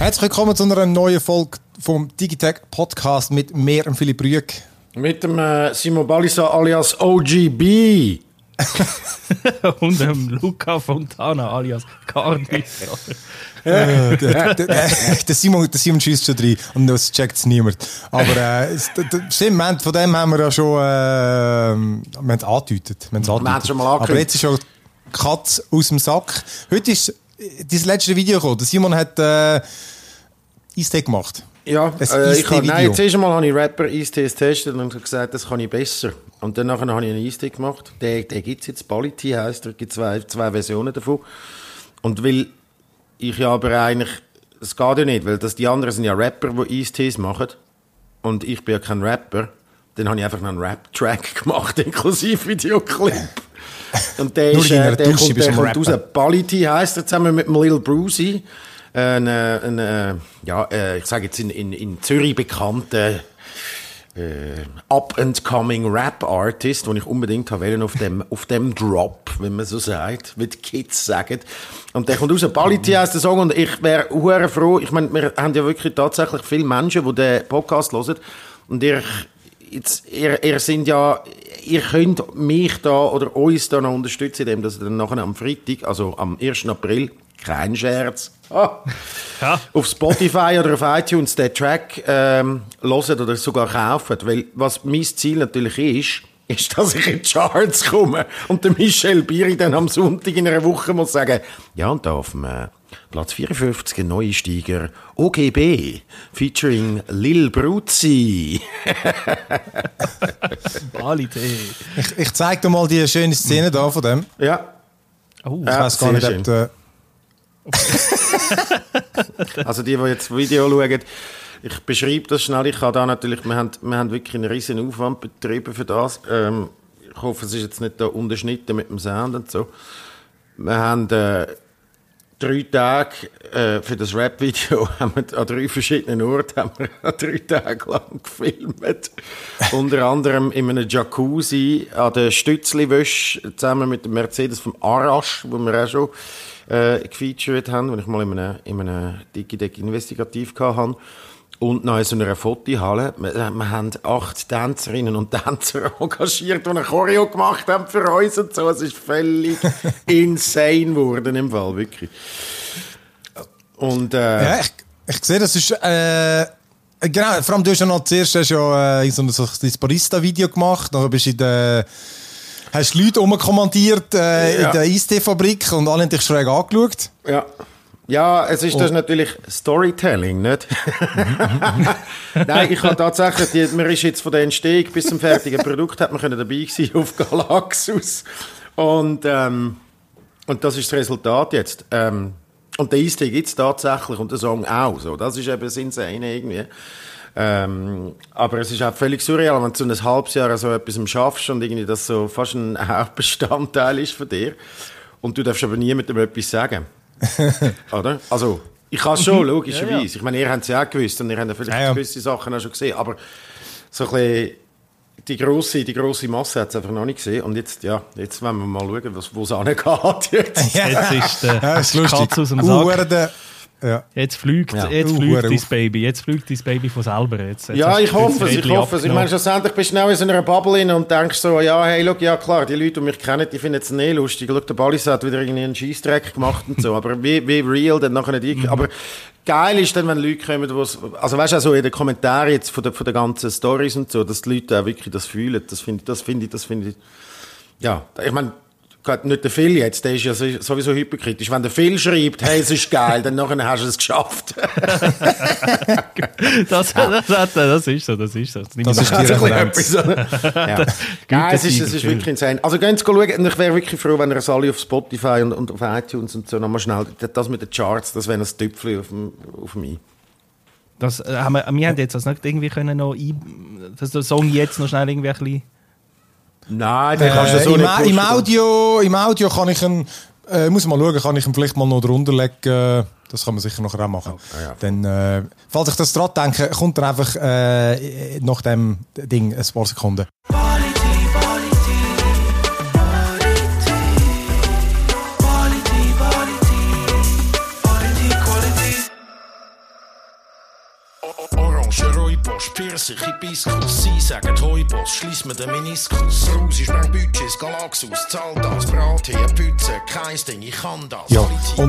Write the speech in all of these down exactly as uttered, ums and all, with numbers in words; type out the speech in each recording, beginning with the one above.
Herzlich willkommen zu einer neuen Folge vom Digitech Podcast mit mir, Philipp Rüegg. Mit dem äh, Simon Balissa alias O G B. Und dem Luca Fontana alias Carnivore. äh, der, der, der Simon, der Simon schießt schon rein und das checkt es niemand. Aber äh, stimmt, von dem haben wir ja schon äh, wir haben es angedeutet. Wir haben es schon mal angekündigt. Aber jetzt ist schon die Katze aus dem Sack. Heute ist das letzte Video gekommen. Der Simon hat äh, Eistee gemacht. Ja, äh, ich habe, nein, zuerst einmal habe ich Rapper Eistees getestet und gesagt, das kann ich besser. Und dann habe ich einen Eistee gemacht. Der, der gibt es jetzt, Quality heisst er, es gibt zwei, zwei Versionen davon. Und weil ich ja aber eigentlich, es geht ja nicht, weil das, die anderen sind ja Rapper, die Eistees machen. Und ich bin ja kein Rapper. Dann habe ich einfach noch einen Rap-Track gemacht, inklusive Videoclip. Und der, ist, äh, der kommt, der kommt raus. Quality heisst er, zusammen mit dem Lil Brucey. Ein, äh, ein, äh, ja, äh, ich sage jetzt in, in, in Zürich bekannter äh, up-and-coming Rap-Artist, den ich unbedingt haben wollte, auf dem, auf dem Drop, wenn man so sagt, wie die Kids sagen. Und der kommt raus. Quality heisst der Song und ich wäre sehr froh. Ich meine, wir haben ja wirklich tatsächlich viele Menschen, die den Podcast hören. Und ihr, jetzt, ihr, ihr sind ja, ihr könnt mich da oder uns da noch unterstützen, indem dass ihr dann nachher am Freitag, also am ersten April, kein Scherz, ah, ja. auf Spotify oder auf iTunes den Track ähm, hören oder sogar kaufen. Weil was mein Ziel natürlich ist, ist, dass ich in die Charts komme und der Michel Biri dann am Sonntag in einer Woche muss sagen, ja, und da auf dem äh, Platz vierundfünfzig ein Neusteiger O G B featuring Lil Brucey. ich, ich zeige dir mal die schöne Szene da von dem. Ja. Oh, ich ja, weiß gar nicht, ob der also die, die jetzt das Video schauen, ich beschreibe das schnell. Ich habe da natürlich, wir haben, wir haben wirklich einen riesen Aufwand betrieben für das. Ähm, ich hoffe, es ist jetzt nicht da unterschnitten mit dem Sound und so. Wir haben äh, drei Tage äh, für das Rap-Video haben wir an drei verschiedenen Orten haben wir drei Tage lang gefilmt. Unter anderem in einem Jacuzzi an der Stützliwösch zusammen mit dem Mercedes vom Arash, wo wir auch schon äh, gefeatured haben, wenn ich mal in einem, in einem Digitech investigativ hatte. Und noch in so einer Fotohalle. Wir, wir haben acht Tänzerinnen und Tänzer engagiert, die eine Choreo gemacht haben für uns und so. Es ist völlig insane geworden im Fall, wirklich. Und, äh, ja, ich, ich sehe, das ist, äh, genau, vor allem du hast ja noch zuerst hast ja, äh, so ein, so ein Barista-Video gemacht, dann bist du in der, hast Leute rumkommandiert äh, ja. in der Eistee-Fabrik und alle haben dich schräg angeschaut. Ja. Ja, es ist das oh. natürlich Storytelling, nicht? Nein, ich habe tatsächlich, die, man ist jetzt von der Entstehung bis zum fertigen Produkt, hat man können dabei sein auf Galaxus. Und, ähm, und das ist das Resultat jetzt. Ähm, und der Eistee gibt es tatsächlich und der Song auch. So. Das ist eben das Insane irgendwie. Ähm, aber es ist auch völlig surreal, wenn du so ein halbes Jahr so etwas schaffst und irgendwie das so fast ein Hauptbestandteil ist von dir. Und du darfst aber niemandem etwas sagen. Oder? Also, ich kann es schon, logischerweise. Ja, ja. Ich meine, ihr habt es ja auch gewusst und ihr habt ja vielleicht ja, ja. gewisse Sachen auch schon gesehen, aber so ein bisschen die grosse, die grosse Masse hat es einfach noch nicht gesehen. Und jetzt, ja, jetzt wollen wir mal schauen, wo es angeht. Jetzt, ja. jetzt ist der ja, ist Katz aus dem Sack. Ja. Jetzt fliegt, ja. jetzt uh, fliegt dein Baby. Jetzt fliegt dein Baby von selber. Jetzt, jetzt ja, ich hoffe es, ich hoffe es. Ich meine, schlussendlich bist du schnell in so einer Bubble rein und denkst so, ja, hey, look, ja klar, die Leute, die mich kennen, die finden es nicht lustig. Schau, der Ballis hat wieder irgendwie einen Scheissdreck gemacht und so. Aber wie, wie real dann nachher die. Mhm. Aber geil ist dann, wenn Leute kommen, wo's, also weißt du, also in den Kommentaren jetzt von den, von den ganzen Storys und so, dass die Leute auch wirklich das fühlen. Das finde ich, das finde ich, das finde ich, ja, ich meine, nicht der Phil jetzt, der ist ja sowieso hyperkritisch. Wenn der Phil schreibt, hey, es ist geil, dann nachher hast du es geschafft. das, das, das, das ist so, das ist so. Das, das ist die etwas. Ja. Nein, es ist, es ist wirklich insane. Also gehen Sie schauen, und ich wäre wirklich froh, wenn ihr es alle auf Spotify und, und auf iTunes und so nochmal schnell, das mit den Charts, das wäre ein Tüpfchen auf dem, auf mich. Das, äh, haben wir, wir haben jetzt also nicht irgendwie können noch ein, dass der Song jetzt noch schnell irgendwie ein bisschen. Nein, den kannst du so äh, nicht im, im Audio, im Audio kann ich ihn, äh, muss mal schauen, kann ich ihn vielleicht mal noch drunter legen. Das kann man sicher noch auch machen. Oh, ja. Dann, äh, falls ich das dran denke, kommt er einfach äh, nach dem Ding ein paar Sekunden. Rohrpost, Pfirsich, Hibiskus, sie sagen Heuboss, schliess mir den Meniskus. Raus, ich spreng Budgets, Galaxus, zahl das, Brat hier, Pütze, kein Ding, ich kann das. Ja, und,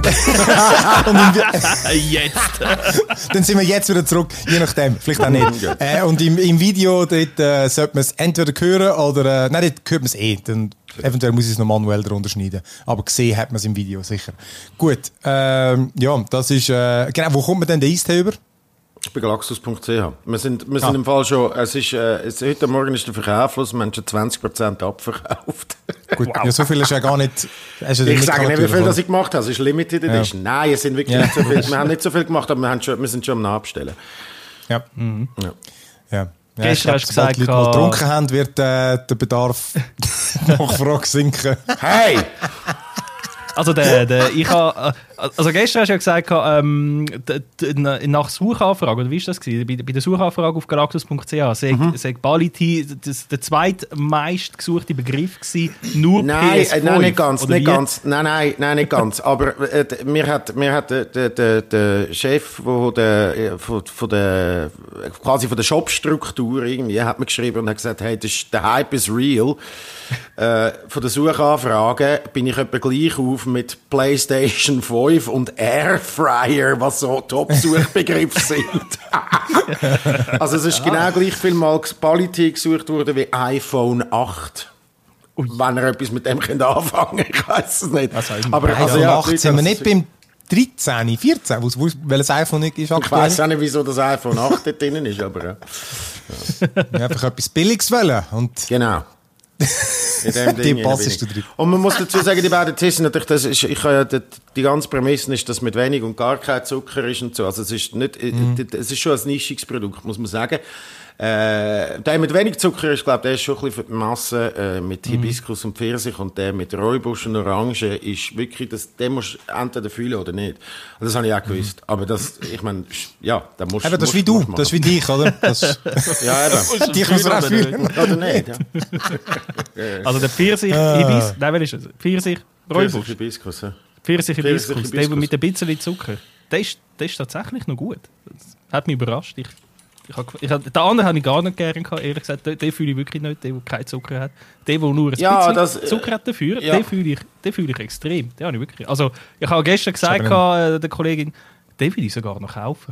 und jetzt. Dann sind wir jetzt wieder zurück, je nachdem, vielleicht auch nicht. äh, und im, im Video, dort äh, sollte man es entweder hören oder, äh, nein, dort hört man es eh, dann eventuell muss ich es noch manuell darunter schneiden. Aber gesehen hat man es im Video, sicher. Gut, ähm, ja, das ist, äh, genau, wo kommt man denn den Eistee über? Bei galaxus punkt c h. Wir sind, wir sind ah. im Fall schon, es ist, äh, es, heute Morgen ist der Verkaufslos, wir haben schon zwanzig Prozent abverkauft. Gut, wow. Ja, so viel ist ja gar nicht... Ist ja ich sage nicht, wie viel das ich gemacht habe, es ist Limited Edition. Ja. Nein, es sind wirklich ja. nicht so viel, wir haben nicht so viel gemacht, aber wir, haben schon, wir sind schon am Nachbestellen. Ja. Mhm. Ja. ja. Ja, gestern hast du gesagt, die Leute, die getrunken haben, wird äh, der Bedarf Nachfrage sinken. Hey! Also, der, der, ich ha, also gestern hast du ja gesagt, ähm, d, d, nach Suchanfrage, oder wie war das gewesen? Bei, bei der Suchanfrage auf galaxus punkt c h sei, mhm. sei Quality das, der zweitmeist gesuchte Begriff gewesen, nur nein, P S fünf. Nein, nicht ganz, oder nicht wie? ganz. Nein, nein, nein, nicht ganz. Aber äh, mir hat, mir hat der, der, der, der Chef wo der, von, von der, quasi von der Shop-Struktur irgendwie, hat mir geschrieben und hat gesagt, hey, das ist, der Hype is real. äh, von der Suchanfrage bin ich etwa gleich auf mit PlayStation fünf und Airfryer, was so Top-Suchbegriffe sind. Also es ist genau gleich viel mal Quality gesucht worden wie iPhone acht. Ui. Wenn ihr etwas mit dem könnt anfangen könnt, ich weiß es nicht. Also, aber also, also, ja, acht sind wir nicht beim dreizehn, vierzehn, wo, wo, welches iPhone ist aktuell? Ich weiss auch nicht, wieso das iPhone acht dort drin ist, aber ja. Ja, einfach etwas Billiges wollen. Und genau. In dem Ding die passest du drin. Und man muss dazu sagen, die beiden Tissen, natürlich, das ist, ich habe ja, die, die ganze Prämisse ist, dass mit wenig und gar kein Zucker ist und so. Also es ist nicht, mhm. es ist schon ein nischiges Produkt, muss man sagen. Äh, der mit wenig Zucker ist, glaube ich, der ist schon ein bisschen für die Masse, äh, mit Hibiskus und Pfirsich, und der mit Rooibos und Orange ist wirklich, das, den musst du entweder fühlen oder nicht. Und das habe ich auch gewusst. Aber das, ich meine, ja, da musst du. Eben, das ist wie du, das ist wie dich, oder? Das, ja, eben. Dich muss man auch fühlen. Oder nicht, ja. Also der Pfirsich, Ah. Hibis, nein, wer ist das? Pfirsich, Rooibos. Pfirsich, Hibiskus, ja. Pfirsich, Pfirsich, Hibiskus, der mit ein bisschen Zucker. Der ist, der ist tatsächlich noch gut. Das hat mich überrascht. Ich, ich hab, ich hab, den anderen habe ich gar nicht gerne gehabt, ehrlich gesagt. Den, den fühle ich wirklich nicht, der, der keinen Zucker hat. Der, der nur ein ja, bisschen das, Zucker hat dafür, ja. den fühle ich, den fühle ich extrem. Den habe ich wirklich. Also, ich habe gestern gesagt, äh, der Kollegin, den will ich sogar noch kaufen.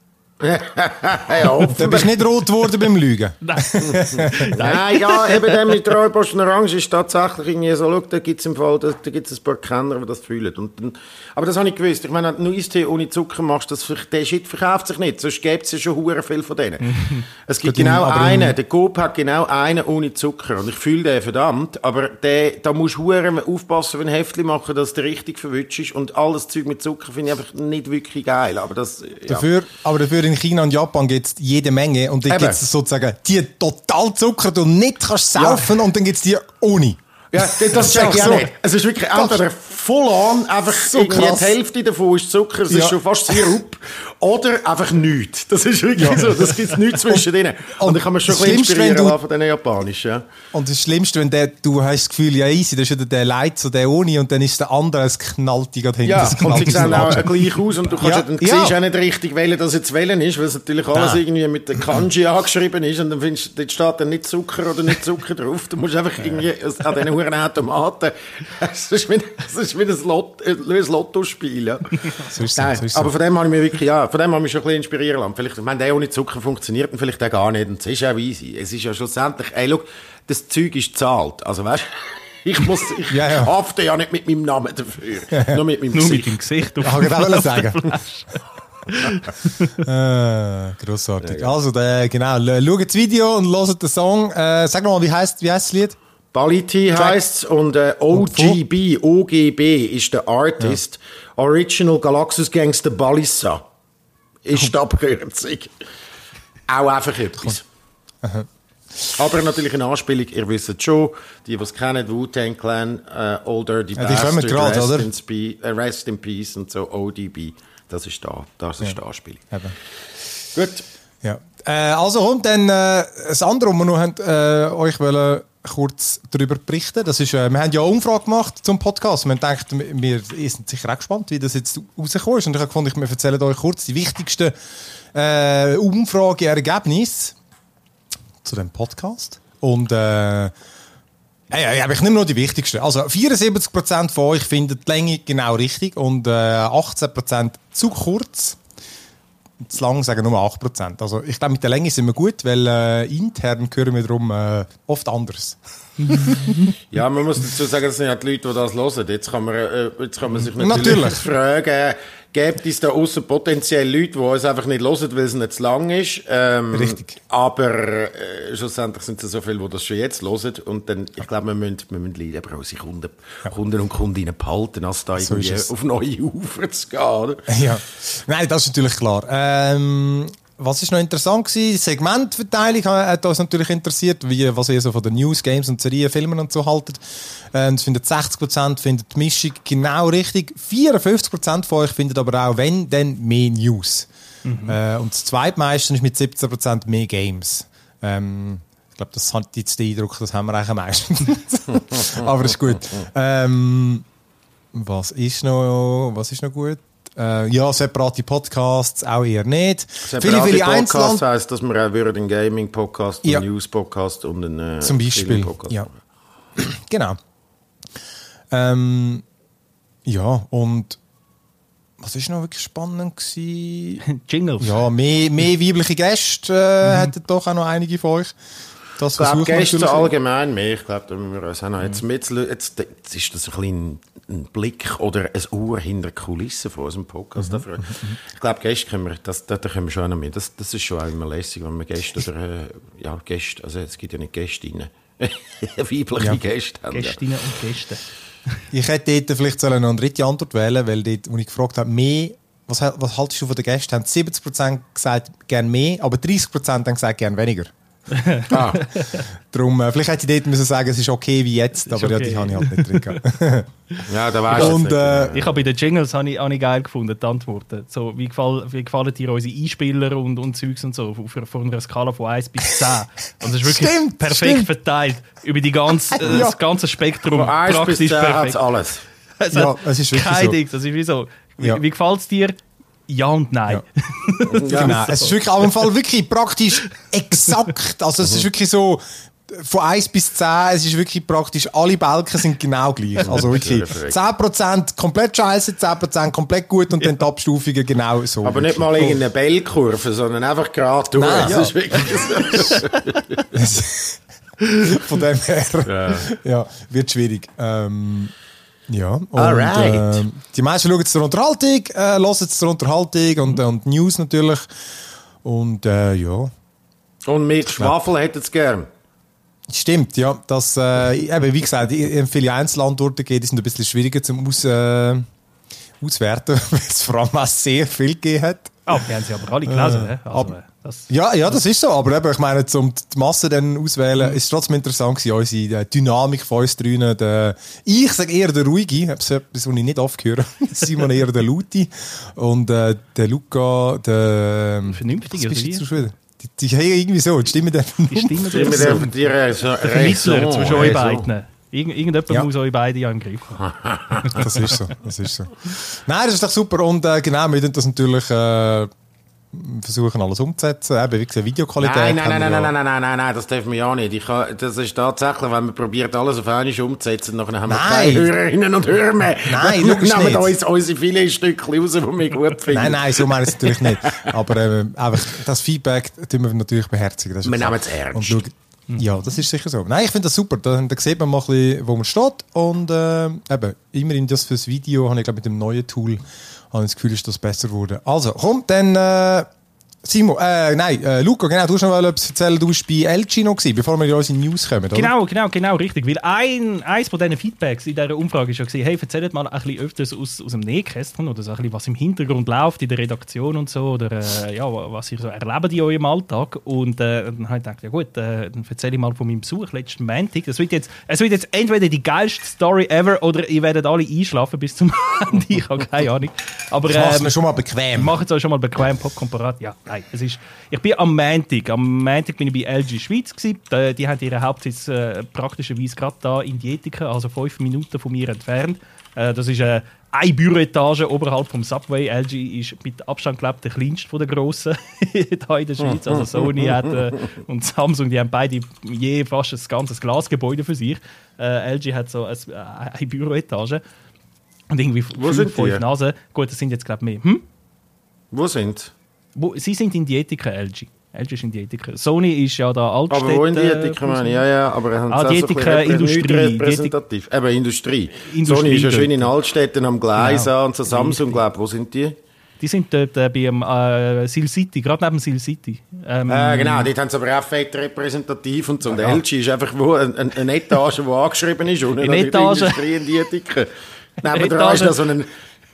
Ja, du bist nicht rot geworden beim Lügen. Nein. Nein, ja, eben der mit Rooibos und Orange ist tatsächlich irgendwie so, schau, da gibt es im Fall, da, da gibt es ein paar Kenner, die das fühlen. Und dann, aber das habe ich gewusst. Ich meine, wenn du einen Eistee ohne Zucker machst, das, der Shit verkauft sich nicht. Sonst gäbe es ja schon hure viel von denen. Es gibt Gut, genau aber einen, der Coop hat genau einen ohne Zucker. Und ich fühle den verdammt, aber der, da musst du hure aufpassen, wenn du ein Heftchen machen, dass der richtig verwünscht ist. Und alles Zeug mit Zucker finde ich einfach nicht wirklich geil. Aber das, ja. Dafür, aber dafür in China und Japan gibt es jede Menge. Und dann gibt es sozusagen die total Zucker, die du nicht kannst saufen, ja. Und dann gibt es die ohne. Ja, das, das check ich auch so. Nicht. Es ist wirklich entweder full on, einfach so die Hälfte davon ist Zucker, es ja. ist schon fast Sirup, oder einfach nichts. Das ist wirklich ja. so, das gibt nichts zwischen denen. Und, und ich kann mir schon ein bisschen inspirieren du, von den Japanischen. Ja. Und das Schlimmste, wenn der, du hast das Gefühl, ja easy, das ist ja der Light, so der ohne, und dann ist der andere, es knallt dich gerade hinten. Ja, und sie sehen auch gleich aus, und du kannst ja, ja dann ja. siehst auch nicht richtig wählen, dass jetzt wählen ist, weil es natürlich alles ja. irgendwie mit der Kanji angeschrieben ist, und dann findest du, dort steht dann nicht Zucker oder nicht Zucker drauf. Du musst einfach irgendwie an diesen Huren Automaten, es ist wie, es ist wie ein, Lot, ein Lottospiel. Ja. So ist Nein, so ist aber so. Von dem habe ich mich wirklich, ja, von dem habe ich mich schon ein bisschen inspirieren lassen. Vielleicht, ich meine, der ohne Zucker funktioniert und vielleicht auch gar nicht, und es ist auch easy. Es ist ja schlussendlich, ey, schau, das Zeug ist gezahlt. Also, weißt du, ich muss, ich ja, ja. hafte ja nicht mit meinem Namen dafür. Ja. Nur mit meinem Nur Gesicht. mit dem Gesicht. Ich kann auch sagen. äh, grossartig. Ja, ja. Also, der, genau, schaut das Video und hört den Song. Äh, sag nochmal, wie heisst, wie heisst das Lied? Quality heisst, und äh, O G B, O G B ist der Artist. Ja. Original Galaxus Gangster Balissa ist die Abkürzung. Auch einfach etwas. Aha. Aber natürlich eine Anspielung, ihr wisst es schon, die, die es kennen, Wu-Tang Clan, äh, Old Dirty ja, Bastard, grad, Rest, oder? in Spe- äh, Rest in Peace und so, O D B. Das ist da, das ist ja. die Anspielung. Eben. Gut. Ja. Äh, also, und dann äh, das andere, was wir noch haben, äh, euch wollen kurz darüber berichten. Das ist, äh, wir haben ja eine Umfrage gemacht zum Podcast. Wir haben gedacht, wir sind sicher auch gespannt, wie das jetzt rausgekommen ist. Und ich habe gefunden, wir erzählen euch kurz die wichtigsten äh, Umfrageergebnisse zu dem Podcast. Und äh, ja, ja, ich nehme nur die wichtigsten. Also vierundsiebzig Prozent von euch finden die Länge genau richtig und äh, achtzehn Prozent zu kurz. Zu lang sagen nur acht Prozent. Also ich glaube, mit der Länge sind wir gut, weil äh, intern hören wir darum äh, oft anders. Ja, man muss dazu sagen, das sind ja die Leute, die das hören. Jetzt kann man, äh, jetzt kann man sich natürlich, natürlich. fragen, gibt es da aussen potenziell Leute, die uns einfach nicht hören, weil es nicht zu lang ist. Ähm, Richtig. Aber äh, schlussendlich sind es so viele, die das schon jetzt hören. Und dann, ich glaube, wir müssen, wir müssen lieber unsere Kunden, ja. Kunden und Kundinnen behalten, als da so irgendwie auf neue Ufer zu gehen. Oder? Ja, nein, das ist natürlich klar. Ähm, was ist noch interessant gewesen? Die Segmentverteilung hat uns natürlich interessiert, wie, was ihr so von den News, Games und Serien, Filmen und so haltet. Ähm, das findet sechzig Prozent findet die Mischung genau richtig. vierundfünfzig Prozent von euch findet aber auch, wenn, dann mehr News. Mhm. Äh, und das zweitmeiste ist mit siebzehn Prozent mehr Games. Ähm, ich glaube, das hat jetzt den Eindruck, das haben wir eigentlich am meisten. Aber ist gut. Ähm, was ist noch, was ist noch gut? Äh, ja, separate Podcasts auch eher nicht. Separate viele, viele Podcasts heisst, dass wir auch einen Gaming-Podcast, einen ja. News-Podcast und einen äh, zum Beispiel. Ja. Genau. Ähm, ja, und was ist noch wirklich spannend gewesen? Jingles. Ja, mehr, mehr weibliche Gäste äh, mhm. hätten doch auch noch einige von euch. Das ich glaube, Gäste allgemein mehr. Ich glaube, da müssen wir uns auch noch jetzt, jetzt, jetzt, jetzt ist das ein bisschen ein Blick oder ein Ohr hinter die Kulissen von unserem Podcast. Mhm. Ich glaube, Gäste können wir, das, da können wir schon noch mehr. Das, das ist schon auch immer lässig, wenn wir Gäste oder, äh, ja, Gäste, also es gibt ja nicht Gästinnen, weibliche ja. Gäste haben. Gästinnen ja. und Gäste. Ich hätte dort vielleicht noch eine dritte Antwort wählen, weil dort, wo ich gefragt habe, mehr, was, was haltest du von den Gästen, haben siebzig Prozent gesagt, gern mehr, aber dreißig Prozent haben gesagt, gern weniger. ah. Darum, äh, vielleicht hätte ich dort müssen sagen, es ist okay wie jetzt, aber okay. Ja, die habe ich halt nicht drin. Ja, da weißt du äh, Ich habe bei den Jingles habe ich, habe ich geil gefunden, die Antworten. So, wie, gefall, wie gefallen dir unsere Einspieler und, und Zeugs und so, von, von einer Skala von eins bis zehn. Und das ist wirklich stimmt, perfekt stimmt. verteilt über die ganze, äh, ja. das ganze Spektrum. Von eins bis zehn hat alles. Also, ja, es ist wirklich kein so. Ding, das ist wie so. Wie, ja. wie gefällt es dir? Ja und nein. Ja. Genau. Es ist wirklich auf jeden Fall wirklich praktisch exakt. Also es ist wirklich so von eins bis zehn, es ist wirklich praktisch, alle Balken sind genau gleich. Also wirklich zehn Prozent komplett scheiße, zehn Prozent komplett gut und ja. dann die Abstufungen genau so. Aber nicht mal irgendeine Bellkurve, sondern einfach gerade durch. Nein, das ja. ist wirklich so. Von dem her ja. Ja, wird schwierig. Ähm, Ja, und Alright. äh, die meisten schauen zur Unterhaltung, äh, hören zur Unterhaltung und, äh, und News natürlich. Und äh, ja. Und mit Schwafel hätten sie gern. Stimmt, ja. Das, äh, eben, wie gesagt, viele Einzelantworten geht, die sind ein bisschen schwieriger zum Aus, äh, auswerten, weil es vor allem auch sehr viel gegeben hat. Oh, die haben sie aber alle gelesen, äh, also, ab, das, ja, ja, das ist so. Aber eben, ich meine, um die Masse dann auswählen, mhm. ist es trotzdem interessant gewesen, unsere Dynamik von uns drinnen. Der, ich sage eher der Ruhige, das ist etwas, was ich nicht oft höre. Simon eher der Lauti. Und äh, der Luca, der... Vernünftige, oder wie? Die, die haben irgendwie so, die Stimmen der Die Stimmen der Vermittler zwischen euch beiden. Irgend, irgendjemand ja. muss euch beide ja im Griff haben. Das ist so, das ist so. Nein, das ist doch super. Und äh, genau, wir tun das natürlich äh, versuchen, alles umzusetzen. Eben, wie gesagt, Videoqualität. Nein, nein, nein, nein, nein, nein, nein, nein, nein, das dürfen wir ja nicht. Ich kann, das ist tatsächlich, wenn man probiert, alles auf einmal umzusetzen, dann haben wir nein. keine Hörerinnen und Hörer mehr. Nein, wir nehmen uns unsere vielen Stückchen raus, die wir gut finden. Nein, nein, so meine ich es natürlich nicht. Aber äh, einfach das Feedback tun wir natürlich beherzigen. Das wir nehmen es ernst. Und ja, das ist sicher so. Nein, ich finde das super. Da, da sieht man mal ein bisschen, wo man steht. Und äh, eben, immerhin das fürs Video, habe ich glaube mit dem neuen Tool, habe ich das Gefühl, ist das besser geworden. Also, komm, dann äh, Simon, äh, nein, äh, Luca, genau, du hast noch etwas erzählen, du warst bei L G noch gewesen, bevor wir in unsere News kommen, oder? Genau, genau, genau, richtig. Weil ein, eins von diesen Feedbacks in dieser Umfrage war ja, hey, erzählt mal ein bisschen öfters aus, aus dem Nähkästchen oder so ein bisschen, was im Hintergrund läuft in der Redaktion und so, oder äh, ja, was ihr so erlebt in eurem Alltag. Und äh, dann habe ich gedacht, ja gut, äh, dann erzähle ich mal von meinem Besuch letzten Montag. Das wird jetzt, es wird jetzt entweder die geilste Story ever oder ihr werdet alle einschlafen bis zum Ende, ich habe keine Ahnung. Aber äh, mach's mir schon mal bequem. Macht es euch schon mal bequem, Popcorn parat, ja. Nein, es ist, ich bin am Montag, am Montag bin ich bei L G Schweiz gewesen. Die, die haben ihren Hauptsitz äh, praktischerweise gerade da in Dietikon, also fünf Minuten von mir entfernt. Äh, das ist äh, eine Büroetage oberhalb vom Subway. L G ist mit Abstand, glaube ich, der kleinste von den grossen hier in der Schweiz. Also Sony hat, äh, und Samsung, die haben beide je fast ein ganzes Glasgebäude für sich. Äh, L G hat so ein, äh, eine Büroetage. Und irgendwie Wo sind fünf die? Nasen. Gut, das sind jetzt, glaube ich, mehr. Hm? Wo sind Wo, sie sind in Dietikon, L G. L G ist in Dietikon. Sony ist ja da Altstädte. Aber wo in Dietikon, meine ich? Ja, ja, aber haben ah, sie Dietikon, so ein Industrie. nicht repräsentativ. Eben, Industrie. Industrie. Sony ist ja dort. schön in Altstädten am Gleis Genau. an und so Samsung, glaube ich. Wo sind die? Die sind dort äh, beim äh, Seal City, gerade neben Seal City. Ähm, Äh, genau, dort haben sie aber auch fett repräsentativ und so. Und L G ist einfach wo, ein, ein, eine Etage, die angeschrieben ist. Und Eine Etage. Industrie in Dietikon. Neben dran Etage. ist da so ein...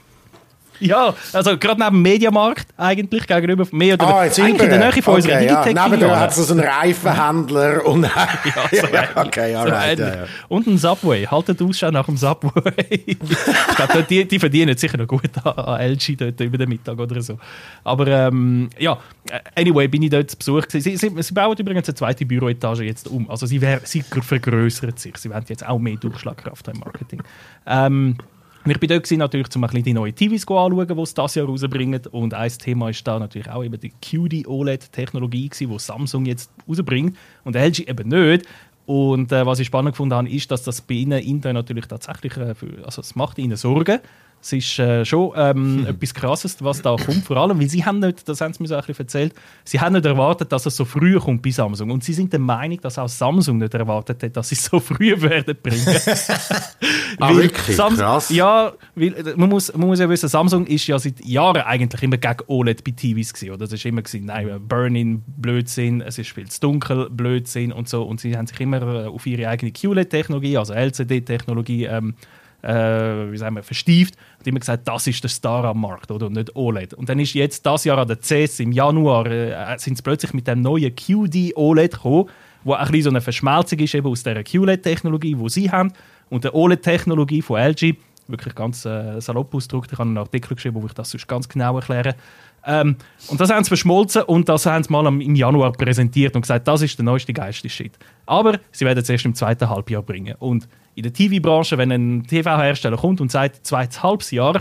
Ja, also gerade neben dem Mediamarkt eigentlich, gegenüber mehr oder Ah, jetzt eigentlich in der Nähe von okay, unserer ja. Digitec. Neben dran hat es so einen Reifenhändler und... Ja, so ähnlich. okay, So alright. ähnlich. Ja, ja. Und ein Subway. Haltet Ausschau nach dem Subway. Ich glaube, die, die verdienen sicher noch gut an, an L G dort über den Mittag oder so. Aber ähm, ja, anyway, bin ich dort zu Besuch gewesen. Sie, sie, sie bauen übrigens eine zweite Büroetage jetzt um. Also sie, wär, sie vergrößern sich. Sie wollen jetzt auch mehr Durchschlagkraft im Marketing. Ähm, Und ich bin dort gewesen, natürlich, um ein bisschen die neuen T Vs anzuschauen, die sie dieses Jahr rausbringen. Und ein Thema ist da natürlich auch eben die Q D O L E D-Technologie, die Samsung jetzt rausbringt und L G eben nicht. Und äh, was ich spannend gefunden habe, ist, dass das bei ihnen intern natürlich tatsächlich, äh, für, also es macht ihnen Sorgen. Es ist äh, schon ähm, hm. etwas Krasses, was da kommt. Vor allem, weil sie haben nicht, das haben sie mir so ein bisschen erzählt, sie haben nicht erwartet, dass es so früh kommt bei Samsung. Und sie sind der Meinung, dass auch Samsung nicht erwartet hat, dass sie es so früh werden bringen. Ah, wirklich? Sam- Krass. Ja, weil, äh, man, muss, man muss ja wissen, Samsung ist ja seit Jahren eigentlich immer gegen O L E D bei T Vs gewesen, oder? Das ist immer gewesen, nein, Burn-in, Blödsinn, es ist viel zu dunkel, Blödsinn und so. Und sie haben sich immer äh, auf ihre eigene Q L E D-Technologie, also L C D-Technologie, ähm, äh, wie sagen wir, verstieft und immer gesagt, das ist der Star am Markt, oder? Und nicht O L E D. Und dann ist jetzt das Jahr an der C E S im Januar äh, sind sie plötzlich mit dem neuen Q D O L E D gekommen, wo ein bisschen so eine Verschmelzung ist eben aus der Q L E D-Technologie, die sie haben, und der O L E D-Technologie von L G. Wirklich ganz äh, salopp ausgedrückt. Ich habe einen Artikel geschrieben, wo ich das sonst ganz genau erkläre. Ähm, und das haben sie verschmolzen und das haben sie mal im Januar präsentiert und gesagt, das ist der neueste, geilste Shit. Aber sie werden es erst im zweiten Halbjahr bringen. Und in der T V-Branche, wenn ein T V-Hersteller kommt und sagt, zweites Halbjahr,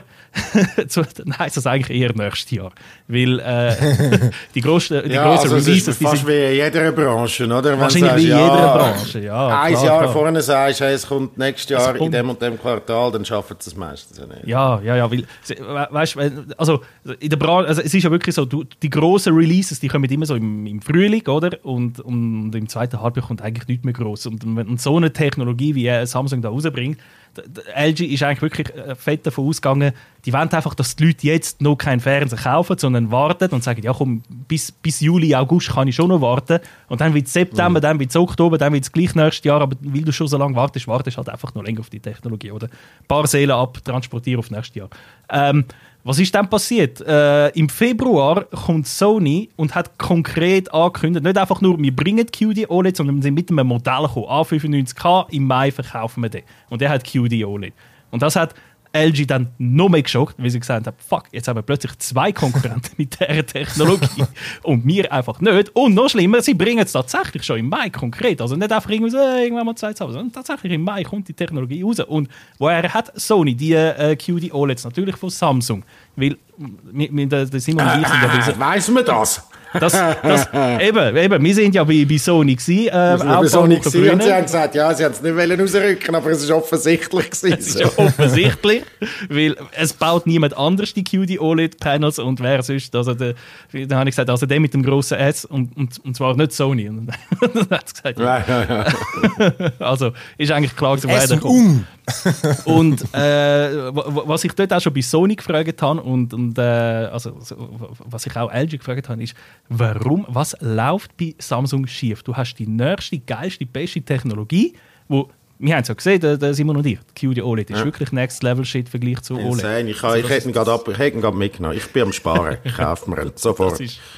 dann heisst das eigentlich eher nächstes Jahr. Weil äh, die grossen, die Ja, grossen also es Releases... ist die fast sind, wie in jeder Branche, oder? Wenn wahrscheinlich du sagst, wie in ja, jeder Branche, ja. Ein klar, Jahr klar. vorne sagst, hey, es kommt nächstes Jahr kommt- in dem und dem Quartal, dann schaffen sie es meistens ja nicht. Ja, ja, ja, weil, se- we- weißt, wenn- also in der Branche, also es ist ja wirklich so, du, die grossen Releases, die kommen immer so im, im Frühling, oder? Und, und im zweiten Halbjahr kommt eigentlich nichts mehr gross. Und wenn und so eine Technologie wie äh, Samsung da rausbringt, d- d- L G ist eigentlich wirklich äh, fett davon ausgegangen, die wollen einfach, dass die Leute jetzt noch keinen Fernseher kaufen, sondern warten und sagen, ja komm, bis, bis Juli, August kann ich schon noch warten. Und dann wird es September, mhm. dann wird es Oktober, dann wird es gleich nächstes Jahr, aber weil du schon so lange wartest, wartest halt einfach noch länger auf die Technologie, oder? Ein paar Seelen ab, transportieren auf nächstes Jahr. Ähm, was ist dann passiert? Äh, Im Februar kommt Sony und hat konkret angekündigt, nicht einfach nur, wir bringen Q D O L E D, sondern wir sind mit einem Modell gekommen. A fünfundneunzig K, im Mai verkaufen wir den. Und der hat Q D O L E D. Und das hat L G dann noch mehr geschockt, weil sie gesagt haben, fuck, jetzt haben wir plötzlich zwei Konkurrenten mit dieser Technologie und wir einfach nicht. Und noch schlimmer, sie bringen es tatsächlich schon im Mai konkret. Also nicht einfach irgendwie so, äh, irgendwann mal Zeit haben, sondern tatsächlich im Mai kommt die Technologie raus. Und woher hat Sony die äh, Q D O L E Ds? Natürlich von Samsung. Weil mit, mit der Simon und ich sind ja Äh, weiss man das? das, das, eben, eben, wir sind ja bei, bei Sony gewesen, äh, Wir sind auch bei Sony ein paar Wochen gewesen und sie früher. haben gesagt, ja, sie haben es nicht wollen rausrücken, aber es ist offensichtlich gewesen. Es ist ja offensichtlich, weil es baut niemand anders die Q D O L E D-Panels und wer sonst, also der, dann habe ich gesagt, also der mit dem grossen S und, und, und zwar nicht Sony. Und dann hat es gesagt, ja. Ja, ja, ja. Also ist eigentlich klar gewesen, S wer und da kommt. Um. Und äh, w- w- was ich dort auch schon bei Sony gefragt habe und, und äh, also, so, was ich auch L G gefragt habe, ist, warum, was läuft bei Samsung schief? Du hast die nächste, geilste, beste Technologie, wo, wir haben es ja gesehen, der, der Simon und ich, Q D O L E D ist Ja. wirklich Next Level Shit im Vergleich zu O L E D. Insane. Ich, kann, ich hätte ihn gerade ab, ich hätte ihn gerade mitgenommen. Ich bin am Sparen. Ich kaufe mir ihn sofort. Das ist,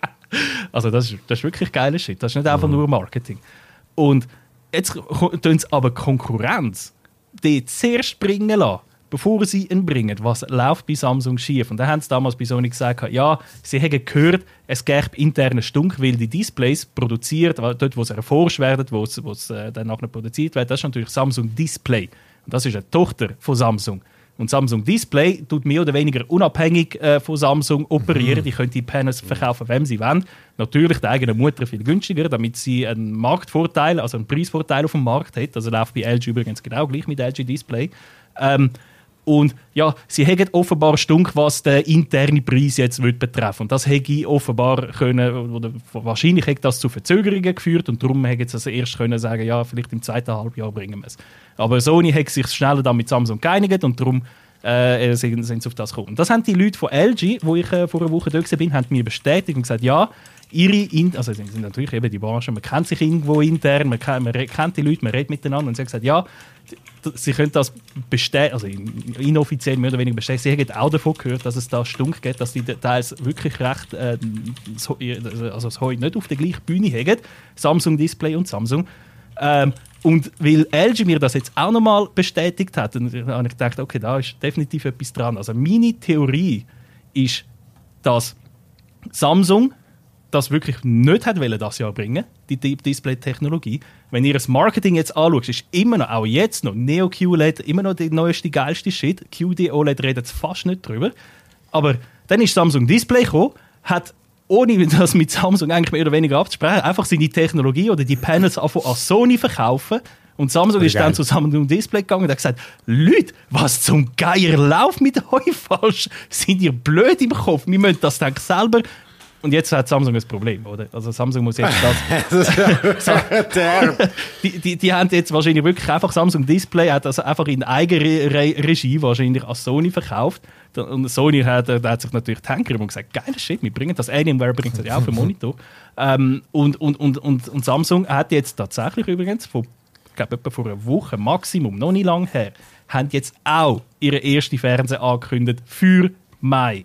also das ist, das ist wirklich geiler Shit. Das ist nicht einfach nur Marketing. Und jetzt tun sie aber Konkurrenz die zuerst bringen lassen. bevor sie ihn bringen, was läuft bei Samsung schief. Und dann haben sie damals bei Sony gesagt, ja, sie haben gehört, es gäbe interne Stunk, weil die Displays produziert, dort wo sie erforscht werden, wo es, wo es äh, dann nachher produziert wird, das ist natürlich Samsung Display. Und das ist eine Tochter von Samsung. Und Samsung Display tut mehr oder weniger unabhängig äh, von Samsung operieren. Mhm. Die können die Panels verkaufen, wem sie wollen. Natürlich der eigenen Mutter viel günstiger, damit sie einen Marktvorteil, also einen Preisvorteil auf dem Markt hat. Also läuft bei L G übrigens genau gleich mit L G Display. Ähm, und ja, sie haben offenbar stunk, was den internen Preis jetzt wird betreffen. Und das hätte offenbar können, oder wahrscheinlich hat das zu Verzögerungen geführt und darum hätte sie also erst können sagen, ja, vielleicht im zweiten Halbjahr bringen wir es. Aber Sony hat sich schneller dann mit Samsung geeinigt und darum äh, sind, sind sie auf das gekommen. Und das haben die Leute von L G, wo ich äh, vor einer Woche dort war, haben mir bestätigt und gesagt, ja, ihre, in- also sie sind natürlich eben die Branche, man kennt sich irgendwo intern, man kennt, man kennt die Leute, man redet miteinander und sie haben gesagt, ja, sie können das bestätigen, also inoffiziell mehr oder weniger bestätigen. Sie haben auch davon gehört, dass es da Stunk gibt, dass die teils wirklich recht, äh, also das heute nicht auf der gleichen Bühne haben, Samsung Display und Samsung. Ähm, und weil L G mir das jetzt auch nochmal bestätigt hat, dann habe ich gedacht, okay, da ist definitiv etwas dran. Also meine Theorie ist, dass Samsung das wirklich nicht hat wollen, das Jahr bringen, die Deep Display-Technologie. Wenn ihr das Marketing jetzt anschaut, ist immer noch, auch jetzt noch, Neo Q L E D, immer noch die neueste, geilste Shit. Q D O L E D redet fast nicht drüber. Aber dann ist Samsung Display gekommen, hat, ohne das mit Samsung eigentlich mehr oder weniger abzusprechen, einfach seine Technologie oder die Panels an Sony verkaufen. Und Samsung ist dann zu Samsung Display gegangen und hat gesagt, Leute, was zum Geier läuft mit euch falsch? Sind ihr blöd im Kopf? Wir müssen das dann selber... Und jetzt hat Samsung ein Problem, oder? Also Samsung muss jetzt das... das die, die, die haben jetzt wahrscheinlich wirklich einfach Samsung Display, hat also einfach in eigener Re- Regie wahrscheinlich an Sony verkauft. Und Sony hat, hat sich natürlich die Hände gegeben und gesagt, geiler Shit, wir bringen das. Alienware bringt das ja auch für den Monitor. ähm, und, und, und, und, und Samsung hat jetzt tatsächlich übrigens, vor, ich glaube etwa vor einer Woche, Maximum, noch nicht lange her, haben jetzt auch ihren ersten Fernseher angekündigt für Mai.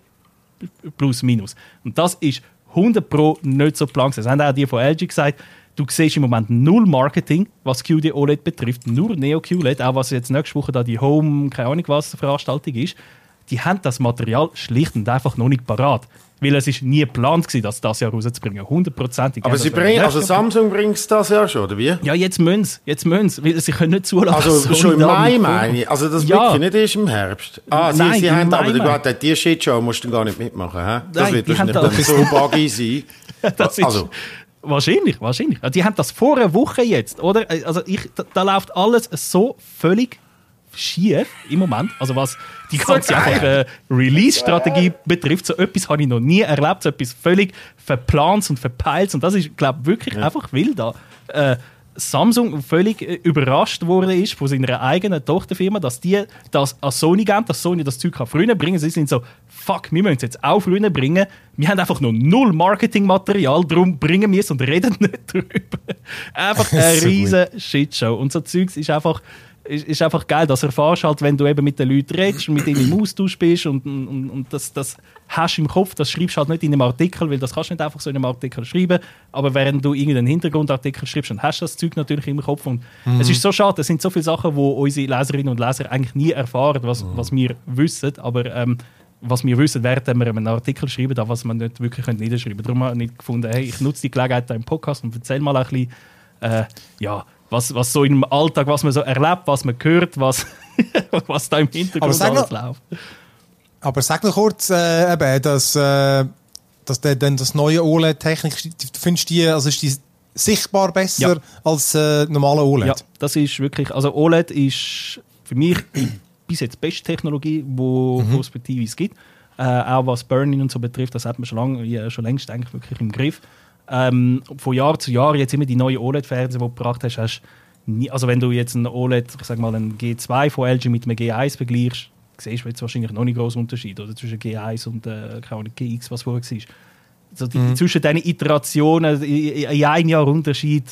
Plus, minus. Und das ist hundert Pro nicht so plan. Das haben auch die von L G gesagt. Du siehst im Moment null Marketing, was Q D O L E D betrifft, nur Neo Q L E D, auch was jetzt nächste Woche da die Home, keine Ahnung was, Veranstaltung ist. Die haben das Material schlicht und einfach noch nicht parat. Weil es ist nie geplant gewesen, das das Jahr rauszubringen. hundertprozentig. Aber sie bringen, also Samsung bringt es das Jahr schon, oder wie? Ja, jetzt müssen sie. Jetzt müssen sie, weil sie können nicht zulassen. Also schon im Mai, meine ich? Also das ja. wirklich nicht erst im Herbst? Ah, Nein, sie, sie haben Mai, aber Mai. die, die Shitshow musst du gar nicht mitmachen, hä? Das Nein, wird die haben wahrscheinlich das- so buggy sein. Das ist, Also. Wahrscheinlich, wahrscheinlich. Die haben das vor einer Woche jetzt, oder? Also ich, da, da läuft alles so völlig schief im Moment. Also was die ganze einfach, äh, Release-Strategie betrifft, so etwas habe ich noch nie erlebt, so etwas völlig verplant und verpeilt. Und das ist, glaube ich, wirklich Ja. einfach wild da. Äh, Samsung völlig äh, überrascht worden ist von seiner eigenen Tochterfirma, dass die das an Sony geben, dass Sony das Zeug früher bringen. Sie sind so, fuck, wir müssen es jetzt auch früher bringen. Wir haben einfach noch null Marketingmaterial, darum bringen wir es und reden nicht drüber. Einfach eine So riesen Shitshow. Und so Zeugs ist einfach, ist, ist einfach geil. Das erfährst halt, wenn du eben mit den Leuten redest und mit ihnen im Austausch bist und, und, und das, das hast du im Kopf, das schreibst du halt nicht in einem Artikel, weil das kannst du nicht einfach so in einem Artikel schreiben, aber während du irgendeinen Hintergrundartikel schreibst, dann hast du das Zeug natürlich im Kopf und mhm. es ist so schade, es sind so viele Sachen, die unsere Leserinnen und Leser eigentlich nie erfahren, was, mhm. was wir wissen, aber ähm, was wir wissen, während wir einen Artikel schreiben, da was man nicht wirklich niederschreiben können. Darum habe ich nicht gefunden, hey, ich nutze die Gelegenheit da im Podcast und erzähle mal ein bisschen, äh, ja, was, was so im Alltag, was man so erlebt, was man hört, was, was da im Hintergrund alles noch, läuft. Aber sag noch kurz, äh, eben, dass, äh, dass der, dann das neue O L E D-Technik, du findest die, also ist die sichtbar besser Ja. als äh, normale O L E D? Ja, das ist wirklich, also O L E D ist für mich bis jetzt die beste Technologie, die mhm. es bei T Vs gibt. Äh, auch was Burn-in und so betrifft, das hat man schon, lang, ja, schon längst eigentlich wirklich im Griff. Ähm, von Jahr zu Jahr jetzt immer die neue O L E D-Fernseher, die du gebracht hast, hast nie, also wenn du jetzt ein O L E D, ich sag mal ein G zwei von L G mit einem G eins vergleichst, siehst du jetzt wahrscheinlich noch nicht großen Unterschied oder zwischen G eins und äh, keine Ahnung, G X, was vorher war. Also die, mhm. zwischen diesen Iterationen, in, in einem Jahr Unterschied,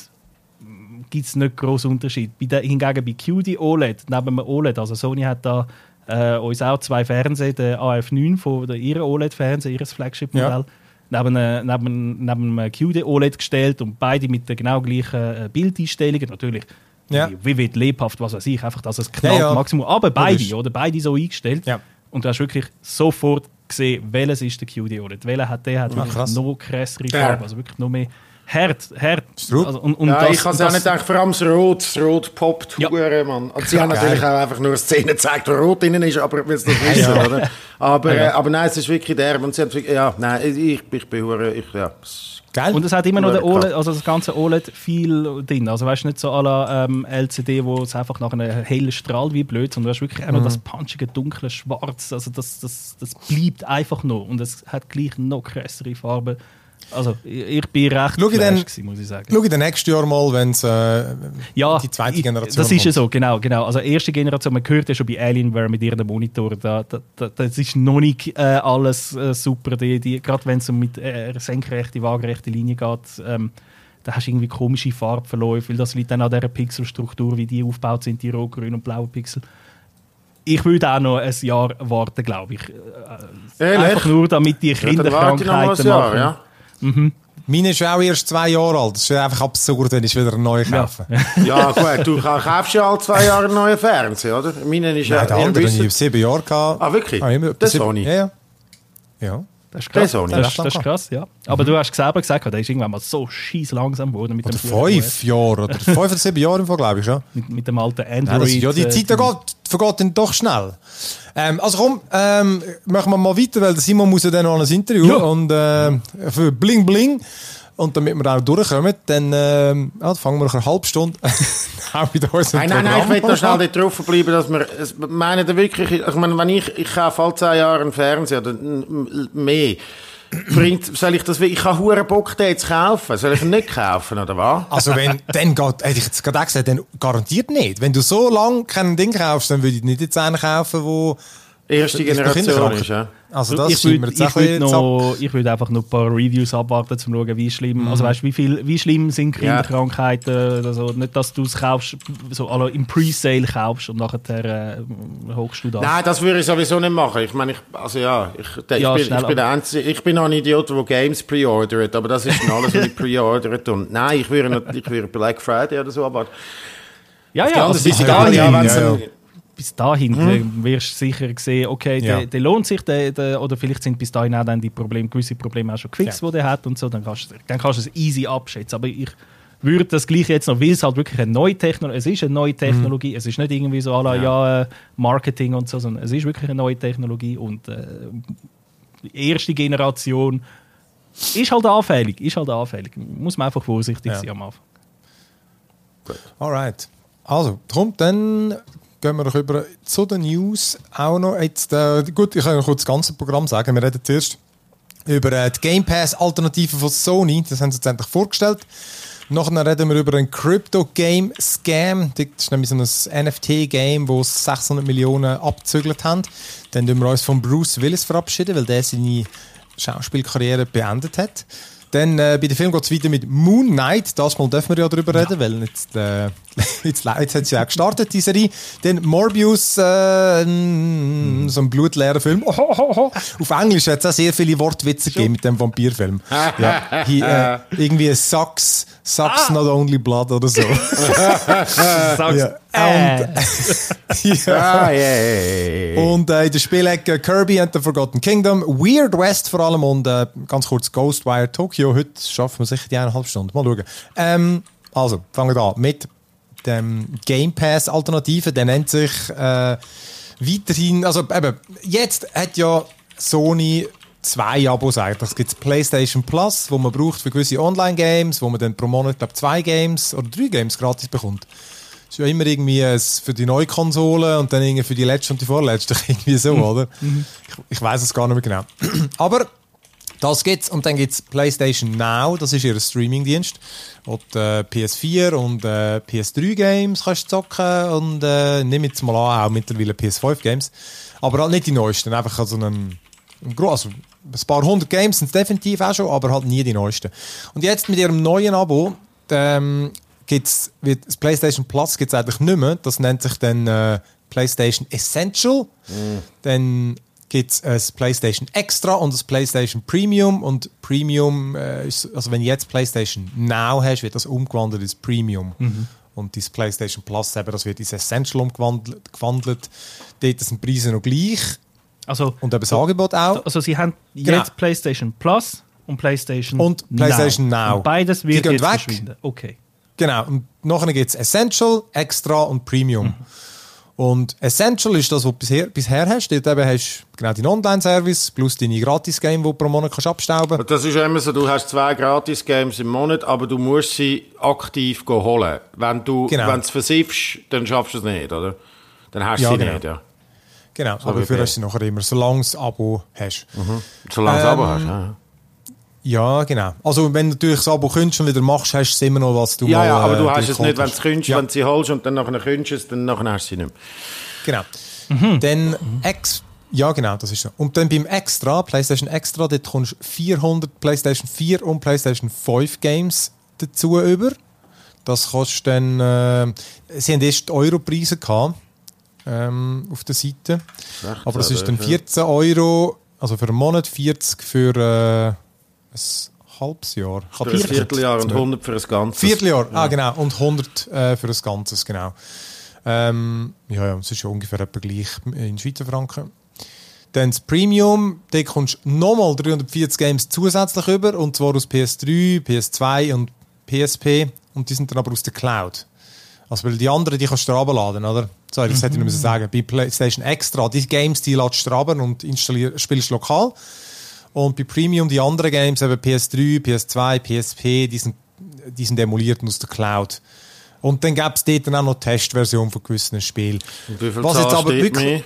gibt es nicht großen Unterschied. Bei der, hingegen bei Q D O L E D, neben dem O L E D, also Sony hat da äh, uns auch zwei Fernseher, der A F neun von der, ihrer O L E D-Fernseher, ihres Flagship-Modell, ja. neben, äh, neben, neben einem Q D O L E D gestellt und beide mit den genau gleichen äh, Bildeinstellungen. Natürlich Ja. Wie, wie wird lebhaft, was weiß ich, einfach, dass es knallt, ja, ja. Maximum. Aber beide, oder? Beide so eingestellt. Ja. Und du hast wirklich sofort gesehen, welches ist der Q D O L E D. Welcher hat der, hat wirklich krass. noch krassere Ja. Farbe, also wirklich noch mehr Herd, Herd. Rot. Also, und, und ja, das, ich kann es und auch das- nicht denken, vor allem das Rot, das Rot poppt Ja. hure, Mann. Und sie haben Geil. natürlich auch einfach nur Szenen gezeigt, wo Rot drin ist, aber wir es nicht wissen, oder? Aber, äh, aber nein, es ist wirklich derb. Und sie haben wirklich, ja, nein, ich, ich bin hure, ich, ja. Geil. Und es hat immer noch der Hure O L E D, krass. also das ganze O L E D viel drin. Also weißt du, nicht so à la ähm, L C D, wo es einfach nach einem hellen Strahl wie blöd, sondern du hast wirklich auch noch das punchige, dunkle Schwarz. Also das, das, das bleibt einfach noch. Und es hat gleich noch krassere Farben. Also ich, ich bin recht Schau ich dann- geflasht gewesen, muss ich sagen. Schau ich dann nächstes Jahr mal, wenn es äh, Ja, die zweite ich- Generation das ist ja kommt. so, genau, genau. Also erste Generation, man hört ja schon bei Alienware mit ihren Monitoren, da, da, da, das ist noch nicht äh, alles äh, super. Die, die, gerade wenn es um mit äh, senkrechte, waagerechte Linie geht, ähm, da hast du irgendwie komische Farbverläufe, weil das liegt dann an dieser Pixelstruktur, wie die aufgebaut sind, die rot, grün und blauen Pixel. Ich würde auch noch ein Jahr warten, glaube ich. Äh, Ehrlich? einfach nur, damit die Ja, dann warte ich noch mal ein Kinderkrankheiten Jahr, machen. ja. Meine ist auch erst zwei Jahre alt. Das ist einfach absurd, wenn ich wieder einen neuen kaufe. Ja, gut, du kaufst ja alle zwei Jahre einen neuen Fernseher, oder? Meine ist ja, Nein, der ihr andere, wisst- ich habe sieben Jahre gehabt. Ah, wirklich? Ah, immer- Der sieben- Sony? Ja, ja. Ja. Das ist krass. Das auch nicht. Das, ist- das ist krass, ja. Aber du hast selber gesagt, der ist irgendwann mal so scheiß langsam geworden mit Oder dem vierten fünf Jahre. Oder fünf oder sieben Jahre im Fall, glaube ich schon. Mit, mit dem alten Android. Ja, das ist, ja die äh, Zeit da geht, vergeht dann doch schnell. Ähm, also komm, ähm, machen wir mal weiter, weil der Simon muss ja dann noch ein Interview Ja. und äh, für Bling Bling. Und damit wir auch durchkommen, dann ähm, ja, fangen wir nach einer halben Stunde auch mit unserem Nein, nein, nein, ich Programm will noch an. schnell dort drauf bleiben, dass wir, es, meinen da wirklich, ich meine, wenn ich, ich kaufe alle zehn Jahre einen Fernseher, oder n- mehr, bringt, soll ich das, ich kann hure Bock den jetzt kaufen, soll ich ihn nicht kaufen, oder was? Also wenn, dann geht, hätte ich jetzt gerade auch gesagt, dann garantiert nicht. Wenn du so lange kein Ding kaufst, dann würde ich nicht jetzt einen kaufen, wo... Erste das Generation Kinderkranken- ist, ja. Also das ich scheint mir würde jetzt ich auch ein würd bisschen noch, ich würd einfach noch ein paar Reviews abwarten, um zu schauen, wie schlimm, also weißt, wie, viel, wie schlimm sind Ja. Kinderkrankheiten. Also nicht, dass du es kaufst, so also im Pre-Sale kaufst und nachher äh, hochst du das. Nein, das würde ich sowieso nicht machen. Ich meine, ich, also ja, ich, der, Ja, ich, bin, schnell ich, bin der Einzige, ich bin noch ein Idiot, der Games preordert, aber das ist schon alles, was ich preordert. Und nein, ich würde, nicht- ich würde Black Friday oder so abwarten. ja, Die ja, andere also bis Seite, dahin, ja, wenn's ja, ein- ja. bis dahin wirst du sicher sehen, okay, Ja. der, der lohnt sich, der, der, oder vielleicht sind bis dahin auch dann die Probleme, gewisse Probleme auch schon gefixt, Ja. die der hat und so, dann kannst, du- dann kannst du es easy abschätzen. Aber ich würde das gleich jetzt noch, weil es halt wirklich eine neue Technologie, es ist eine neue Technologie, es ist nicht irgendwie so à la, ja, äh, Marketing und so, sondern es ist wirklich eine neue Technologie und äh, die erste Generation ist halt anfällig, ist halt anfällig. Muss man einfach vorsichtig Ja. sein am Anfang. Alright. Also, kommt dann gehen wir noch über zu den News auch noch. Jetzt, äh, gut, ich kann noch kurz das ganze Programm sagen. Wir reden zuerst über äh, die Game Pass-Alternative von Sony. Das haben sie jetzt endlich vorgestellt. Nachher reden wir über einen Crypto-Game-Scam. Das ist nämlich so ein N F T-Game, das sechshundert Millionen abgezügelt haben. Dann verabschieden wir uns von Bruce Willis verabschieden, weil der seine Schauspielkarriere beendet hat. Dann äh, bei dem Film geht es weiter mit Moon Knight. Das Mal dürfen wir ja darüber reden, weil jetzt, äh, jetzt, jetzt hat sie ja gestartet, die Serie. Dann Morbius, äh, mm, so ein blutleerer Film. Oh, oh, oh. Auf Englisch hat es auch sehr viele Wortwitze gegeben mit dem Vampirfilm. Ja. He, äh, irgendwie Sucks, Sucks Ah. not only blood oder so. Sag's, Ja. äh. ja. Ah, yeah. Und äh, in der Spielecke Kirby and the Forgotten Kingdom, Weird West vor allem und äh, ganz kurz Ghostwire Tokyo. Heute schaffen wir sicher die eineinhalb Stunden. Mal schauen. Ähm, also, fangen wir an mit dem Game Pass Alternative. Der nennt sich äh, weiterhin, also eben, jetzt hat ja Sony zwei Abos eigentlich. Es gibt PlayStation Plus, wo man braucht für gewisse Online-Games, wo man dann pro Monat, glaube zwei Games oder drei Games gratis bekommt. Das ist ja immer irgendwie ein für die neue Konsole und dann irgendwie für die letzte und die vorletzte. Irgendwie so, oder? Ich, ich weiß es gar nicht mehr genau. Aber das gibt's. Und dann gibt's PlayStation Now, das ist ihr Streamingdienst. Und äh, P S vier und äh, P S drei Games kannst du zocken und äh, nimm jetzt mal an, auch mittlerweile P S fünf Games. Aber halt nicht die neuesten, einfach also einen, einen grossen, ein paar hundert Games sind es definitiv auch schon, aber halt nie die neuesten. Und jetzt mit ihrem neuen Abo, ähm, gibt's, wird das PlayStation Plus gibt's eigentlich nicht mehr. Das nennt sich dann äh, PlayStation Essential. Mm. Dann gibt es ein PlayStation Extra und ein PlayStation Premium. Und Premium, äh, ist, also wenn du jetzt PlayStation Now hast, wird das umgewandelt ins Premium. Mhm. Und das PlayStation Plus, eben, das wird ins Essential umgewandelt. Gewandelt. Dort sind die Preise noch gleich. Also, und eben das Angebot auch. Also sie haben jetzt genau. PlayStation Plus und PlayStation und PlayStation Now. Now. Und beides wird jetzt weg. verschwinden. Okay. Genau. Und nachher gibt es Essential, Extra und Premium. Mhm. Und Essential ist das, was du bisher, bisher hast. Dort eben hast du genau deinen Online-Service plus deine Gratis-Game, die du pro Monat kannst abstauben kannst. Das ist immer so, du hast zwei Gratis-Games im Monat, aber du musst sie aktiv holen. Wenn du genau. wenn du es versiffst, dann schaffst du es nicht, oder? Dann hast du ja, sie genau. nicht, ja. Genau, so aber dafür hast du sie nachher immer, solange du das Abo hast. Mhm. Solange du ähm, das Abo hast, ja. Ja, genau. Also wenn du natürlich das Abo künst und wieder machst, hast du immer noch, was du ja, mal... Ja, aber du äh, hast es nicht, wenn du es künst, ja. wenn du sie holst und dann nachher künst es, dann nachher hast du sie nicht mehr. Genau. Mhm. Dann mhm. Ex... Ja, genau, das ist so. Und dann beim Extra, PlayStation Extra, dort kommst du vierhundert PlayStation vier und PlayStation fünf Games dazu über. Das kostet dann... Äh, sie haben erst die Euro-Preise gehabt, ähm, auf der Seite. Echt, aber das ist dann vierzehn Euro, also für einen Monat, vierzig für... Äh, ein halbes Jahr. Für ein Vierteljahr und hundert für ein Ganzes. Vierteljahr, ja. ah genau, und hundert äh, für ein Ganzes, genau. Ähm, ja, ja, das ist ja ungefähr etwa gleich in Schweizer Franken. Dann das Premium, da kommst du nochmal dreihundertvierzig Games zusätzlich über, und zwar aus P S drei, P S zwei und P S P, und die sind dann aber aus der Cloud. Also weil die anderen, die kannst du runterladen, oder? Sorry, das mhm. hätte ich nicht sagen. Bei PlayStation Extra, die Games, die ladest du runter und spielst lokal. Und bei Premium, die anderen Games, eben P S drei, P S zwei, P S P, die sind, die sind emuliert aus der Cloud. Und dann gäbe es dort dann auch noch Testversion von gewissen Spielen. Und wie viel Was jetzt aber wirklich,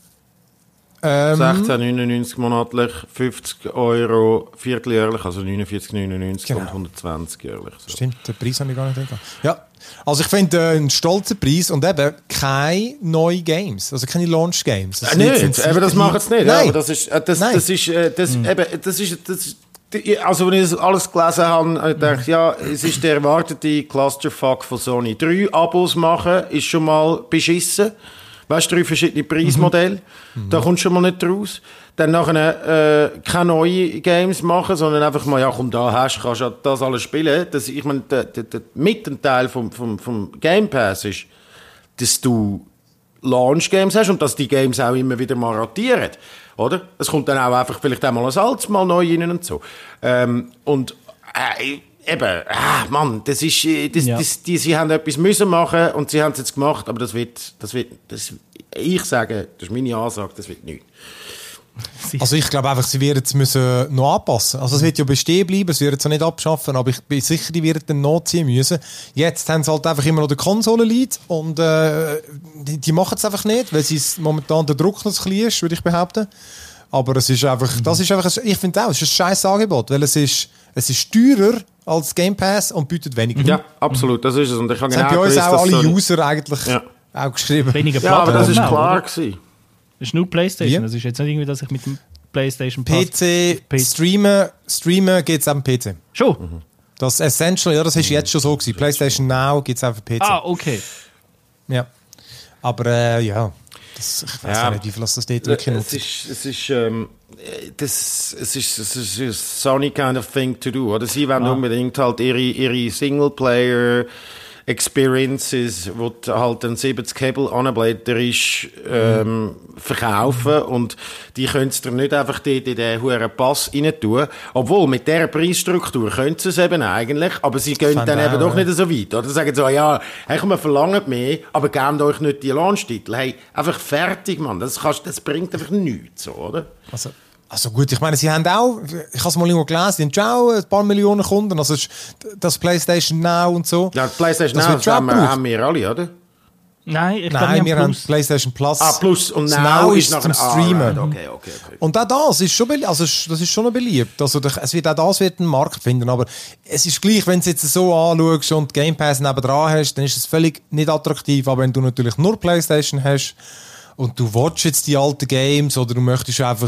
ähm, sechzehn neunundneunzig monatlich, fünfzig Euro vierteljährlich, also neunundvierzig neunundneunzig genau. Und hundertzwanzig jährlich. So. Stimmt, den Preis habe ich gar nicht gedacht. Ja, also ich finde äh, einen stolzen Preis und eben keine neuen Games, also keine Launch-Games. Äh, nicht, eben das machen sie nicht. Nein. Ja, aber das ist, äh, das, das ist, äh, das, mhm. eben, das ist, das ist, also wenn ich das alles gelesen habe, ich denke, ja, es ist der erwartete Clusterfuck von Sony. Drei Abos machen ist schon mal beschissen. Weißt du, drei verschiedene Preismodelle, mhm. da kommst du schon mal nicht raus. Dann nachher äh, keine neuen Games machen, sondern einfach mal, ja komm, da hast, kannst du das alles spielen. Das, ich meine, der, der, der Mittenteil vom, vom, vom Game Pass ist, dass du Launch-Games hast und dass die Games auch immer wieder mal rotieren, oder? Es kommt dann auch einfach vielleicht einmal ein altes Mal neu rein und so. Ähm, und äh, eben, ah, Mann, das ist, das, ja. das, die, sie haben etwas müssen machen und sie haben es jetzt gemacht, aber das wird, das wird, das, ich sage, das ist meine Ansage, das wird nichts. Also ich glaube einfach, sie werden es müssen noch anpassen. Also es wird ja bestehen bleiben, es wird es auch nicht abschaffen, aber ich bin sicher, die werden dann nachziehen müssen. Jetzt haben sie halt einfach immer noch den Konsolenlead und äh, die, die machen es einfach nicht, weil sie momentan der Druck noch zu klein ist, würde ich behaupten. Aber es ist einfach, das ist einfach, ich finde auch, es ist ein scheiß Angebot, weil es ist, es ist teurer als Game Pass und bietet weniger. Ja, absolut, das ist es. Und ich habe das genau haben bei uns auch alle so User eigentlich ja. auch geschrieben. Weniger ja, aber das ist klar gewesen. Das ist nur PlayStation. Das ist jetzt nicht irgendwie, dass ich mit dem PlayStation P C, P C streamen, streamen geht es auch am P C. Schon? Mhm. Das Essential, ja, das ist jetzt schon so gewesen. PlayStation Now gibt es auch für P C. Ah, okay. Ja. Aber äh, ja, das, ich weiß ja nicht, wie viel das dort wirklich nutzt. Es ist, es ist, ähm, das, es ist, es ist a Sony kind of thing to do. Oder sie wollen ah. unbedingt halt ihre, ihre Singleplayer Experiences, wo du halt ein siebzig Kabel anblätterst, ähm, verkaufen und die können es dir nicht einfach dort in den huren Pass rein tun. Obwohl, mit dieser Preisstruktur können sie es eben eigentlich, aber sie gehen dann eben auch, doch nicht so weit. Oder sagen so, ja, hey, komm, wir verlangen mehr, aber gebt euch nicht die Launch-Titel. Hey, einfach fertig, Mann. Das, kannst, das bringt einfach nichts, so, oder? Also Also gut, ich meine, sie haben auch, ich habe es mal irgendwo gelesen, sie haben schon auch ein paar Millionen Kunden, also das PlayStation Now und so. Ja, PlayStation Now haben wir, haben wir alle, oder? Nein, ich Nein, glaube, wir haben PlayStation Plus. Ah, Plus und Now, Now ist, ist zum Streamen. Ah, okay, okay, okay. Und auch das ist schon beliebt, also das ist schon beliebt. Also es wird auch das wird einen Markt finden, aber es ist gleich, wenn du es jetzt so anschaust und Game Pass nebendran hast, dann ist es völlig nicht attraktiv, aber wenn du natürlich nur PlayStation hast und du watchst jetzt die alten Games oder du möchtest einfach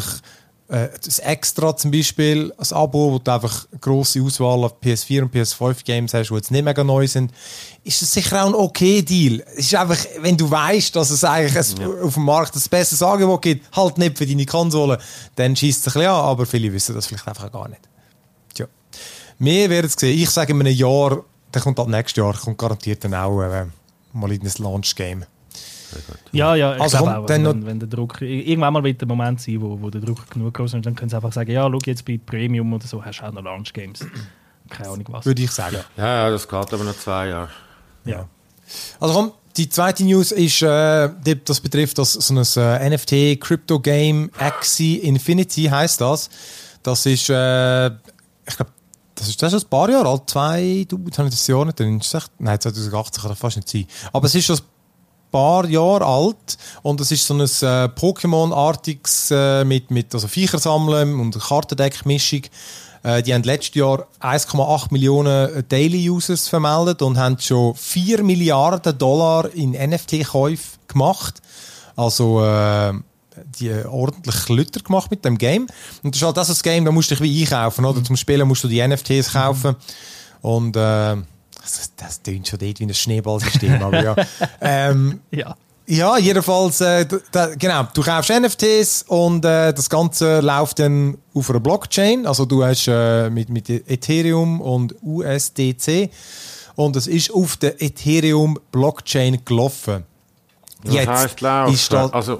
das Extra zum Beispiel, ein Abo, wo du einfach eine grosse Auswahl auf P S vier und P S fünf Games hast, die jetzt nicht mega neu sind, ist das sicher auch ein okay Deal. Es ist einfach, wenn du weißt, dass es eigentlich ein, ja. auf dem Markt ein besseres Angebot gibt, halt nicht für deine Konsole, dann schießt es ein bisschen an, aber viele wissen das vielleicht einfach gar nicht. Tja. Wir werden es sehen. Ich sage in einem Jahr, der kommt ab nächstes Jahr, kommt garantiert dann auch äh, mal in das Launch-Game. Ja, ja, ich also, glaube auch. Also, wenn, wenn der Druck, irgendwann mal wird der Moment sein, wo, wo der Druck genug groß ist, und dann können sie einfach sagen, ja, schau, jetzt bei Premium oder so hast du auch noch Launch-Games. Keine Ahnung was. Würde ich sagen. Ja, ja, das geht aber noch zwei Jahre. Ja. Also komm, die zweite News ist, äh, das betrifft das, so ein äh, N F T-Crypto-Game, Axie Infinity heisst das. Das ist, äh, ich glaube, das ist, das ist ein paar Jahre alt, zwei, du, jetzt habe ich das Jahr nicht drin, nein, zwanzig achtzehn kann das fast nicht sein. Aber es ist schon ein paar Jahre alt und es ist so ein äh, Pokémon-artiges äh, mit, mit also Viecher sammeln und Kartendeck-Mischung. Äh, die haben letztes Jahr eins Komma acht Millionen Daily Users vermeldet und haben schon vier Milliarden Dollar in N F T-Käufe gemacht. Also äh, die ordentlich Lütter gemacht mit dem Game. Und das ist halt das, das Game, da musst du dich wie einkaufen. Oder? Zum Spielen musst du die N F Ts kaufen. Und äh, das, das tönt schon dort wie ein Schneeballsystem. aber ja. Ähm, ja. Ja, jedenfalls, äh, da, genau, du kaufst N F Ts und äh, das Ganze läuft dann auf einer Blockchain. Also du hast äh, mit, mit Ethereum und U S D C und es ist auf der Ethereum-Blockchain gelaufen. Das Jetzt heisst laufen. ist da, also,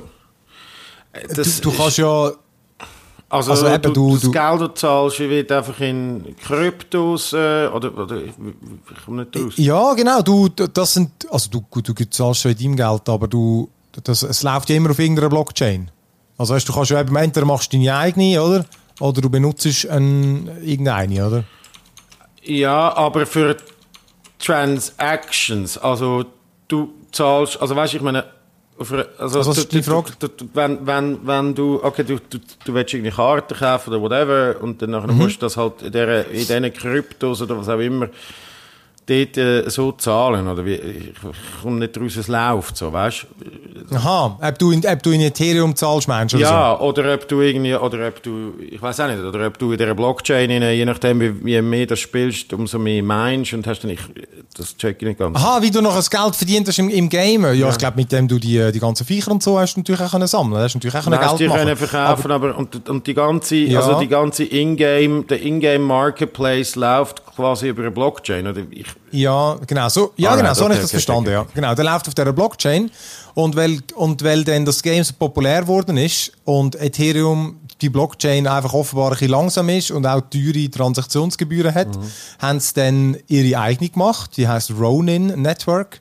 das du, du kannst ist, ja... Also, also eben, du, du, das du, Geld, das du zahlst, wird einfach in Kryptos, äh, oder, oder ich, ich komme nicht raus. Ja, genau, du, das sind, also du, du, du zahlst schon in deinem Geld, aber du, das, es läuft ja immer auf irgendeiner Blockchain. Also weißt, du kannst ja eben, entweder machst du deine eigene, oder? Oder du benutzt ein, irgendeine, oder? Ja, aber für Transactions, also du zahlst, also weißt du, ich meine, Also, also, was ist die Frage? Du, du, wenn, wenn, wenn du, okay, du, du, du willst irgendwie Karten kaufen oder whatever und dann nachher mhm. musst du das halt in diesen Kryptos oder was auch immer dort äh, so zahlen, oder wie, ich, ich komme nicht raus, es läuft so, weißt du? Aha, ob du in, ob du in Ethereum zahlst, meinst du? Ja, so? oder ob du irgendwie, oder ob du, ich weiß auch nicht, oder ob du in dieser Blockchain, in, je nachdem, wie, wie mehr das spielst, umso mehr meinst und hast dann nicht, das check ich nicht ganz. Aha, wie du noch das Geld verdient hast im, im Game. Ja, ja, ich glaube, mit dem du die, die ganzen Viecher und so hast du natürlich auch können sammeln. Hast du natürlich auch können Geld die machen. Können verkaufen, aber, aber und, und die ganze, ja. also die ganze Ingame, der Ingame Marketplace läuft quasi über eine Blockchain, oder? Ich, ja, genau, so, ja, ah, genau, nein, so habe okay, ich das okay, verstanden, okay. ja. Genau, der läuft auf dieser Blockchain und weil, und weil dann das Game so populär geworden ist und Ethereum die Blockchain einfach offenbar ein bisschen langsam ist und auch teure Transaktionsgebühren hat, mhm. haben sie dann ihre eigene gemacht, die heisst Ronin Network.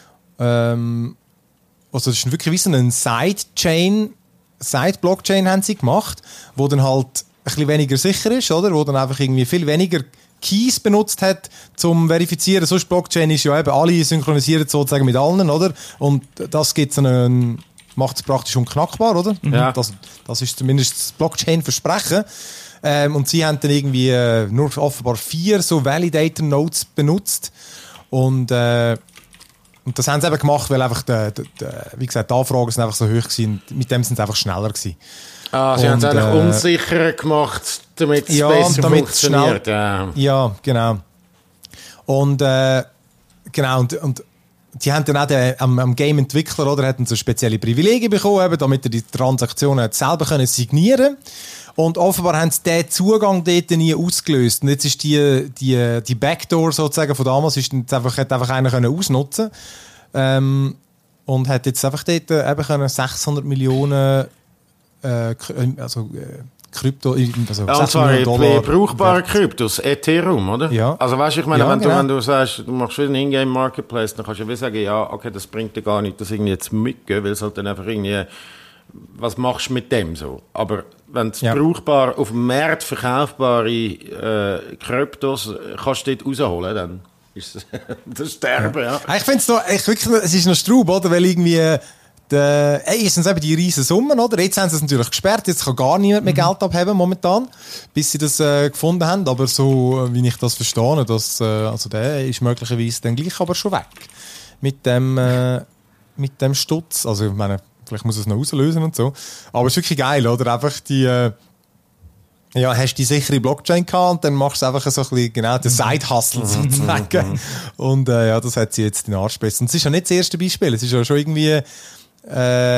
Ähm, also das ist wirklich wie so eine Sidechain, Side-Blockchain haben sie gemacht, wo dann halt ein bisschen weniger sicher ist, oder? Wo dann einfach irgendwie viel weniger Keys benutzt hat, zum verifizieren. Sonst Blockchain ist ja eben alle synchronisiert sozusagen mit allen, oder? Und das gibt's einen, macht es praktisch unknackbar, oder? Ja. Das, das ist zumindest das Blockchain-Versprechen. Ähm, und sie haben dann irgendwie äh, nur offenbar vier so Validator-Nodes benutzt. Und, äh, und das haben sie eben gemacht, weil einfach, die, die, die, wie gesagt, die Anfragen sind einfach so hoch gewesen. Mit dem sind sie einfach schneller gewesen. Ah, sie haben es eigentlich äh, unsicherer gemacht, damit es ja, besser damit funktioniert. Schnell, ja. ja, genau. Und, äh, genau, und, und die haben dann auch den, am, am Game-Entwickler, oder, hatten so spezielle Privilegien bekommen, eben, damit er die Transaktionen selber können signieren. Und offenbar haben sie diesen Zugang dort nie ausgelöst. Und jetzt ist die, die, die Backdoor sozusagen von damals, ist jetzt einfach, hat einfach einer können ausnutzen ähm, und hat jetzt einfach dort eben können sechshundert Millionen äh, also äh, Krypto, also ja, und zwar Dollar brauchbare Kryptos, Ethereum, oder? Ja. Also weißt du, ich meine, ja, wenn, genau. du, wenn du sagst, du machst wieder einen Ingame Marketplace, dann kannst du ja wie sagen, ja, okay, das bringt dir gar nicht, das irgendwie jetzt mitgehen, weil es halt dann einfach irgendwie, was machst du mit dem so? Aber wenn es ja. brauchbar, auf dem Markt verkaufbare äh, Kryptos kannst du dort rausholen, dann ist das Sterben, ja. ja. Ich finde es noch, ich, wirklich, es ist noch Straub, oder? Weil irgendwie, der, ey, es sind eben die riesen Summen, oder? Jetzt haben sie es natürlich gesperrt, jetzt kann gar niemand mehr mhm. Geld abheben momentan, bis sie das äh, gefunden haben. Aber so, wie ich das verstehe, dass, äh, also der ist möglicherweise dann gleich aber schon weg. Mit dem, äh, mit dem Stutz. Also, ich meine, vielleicht muss es noch auslösen und so. Aber es ist wirklich geil, oder? Einfach die, äh, ja, hast die sichere Blockchain gehabt und dann machst du einfach so ein bisschen, genau, den Side-Hustle sozusagen. Und äh, ja, das hat sie jetzt in den Arsch gebissen. Und es ist ja nicht das erste Beispiel. Es ist ja schon irgendwie,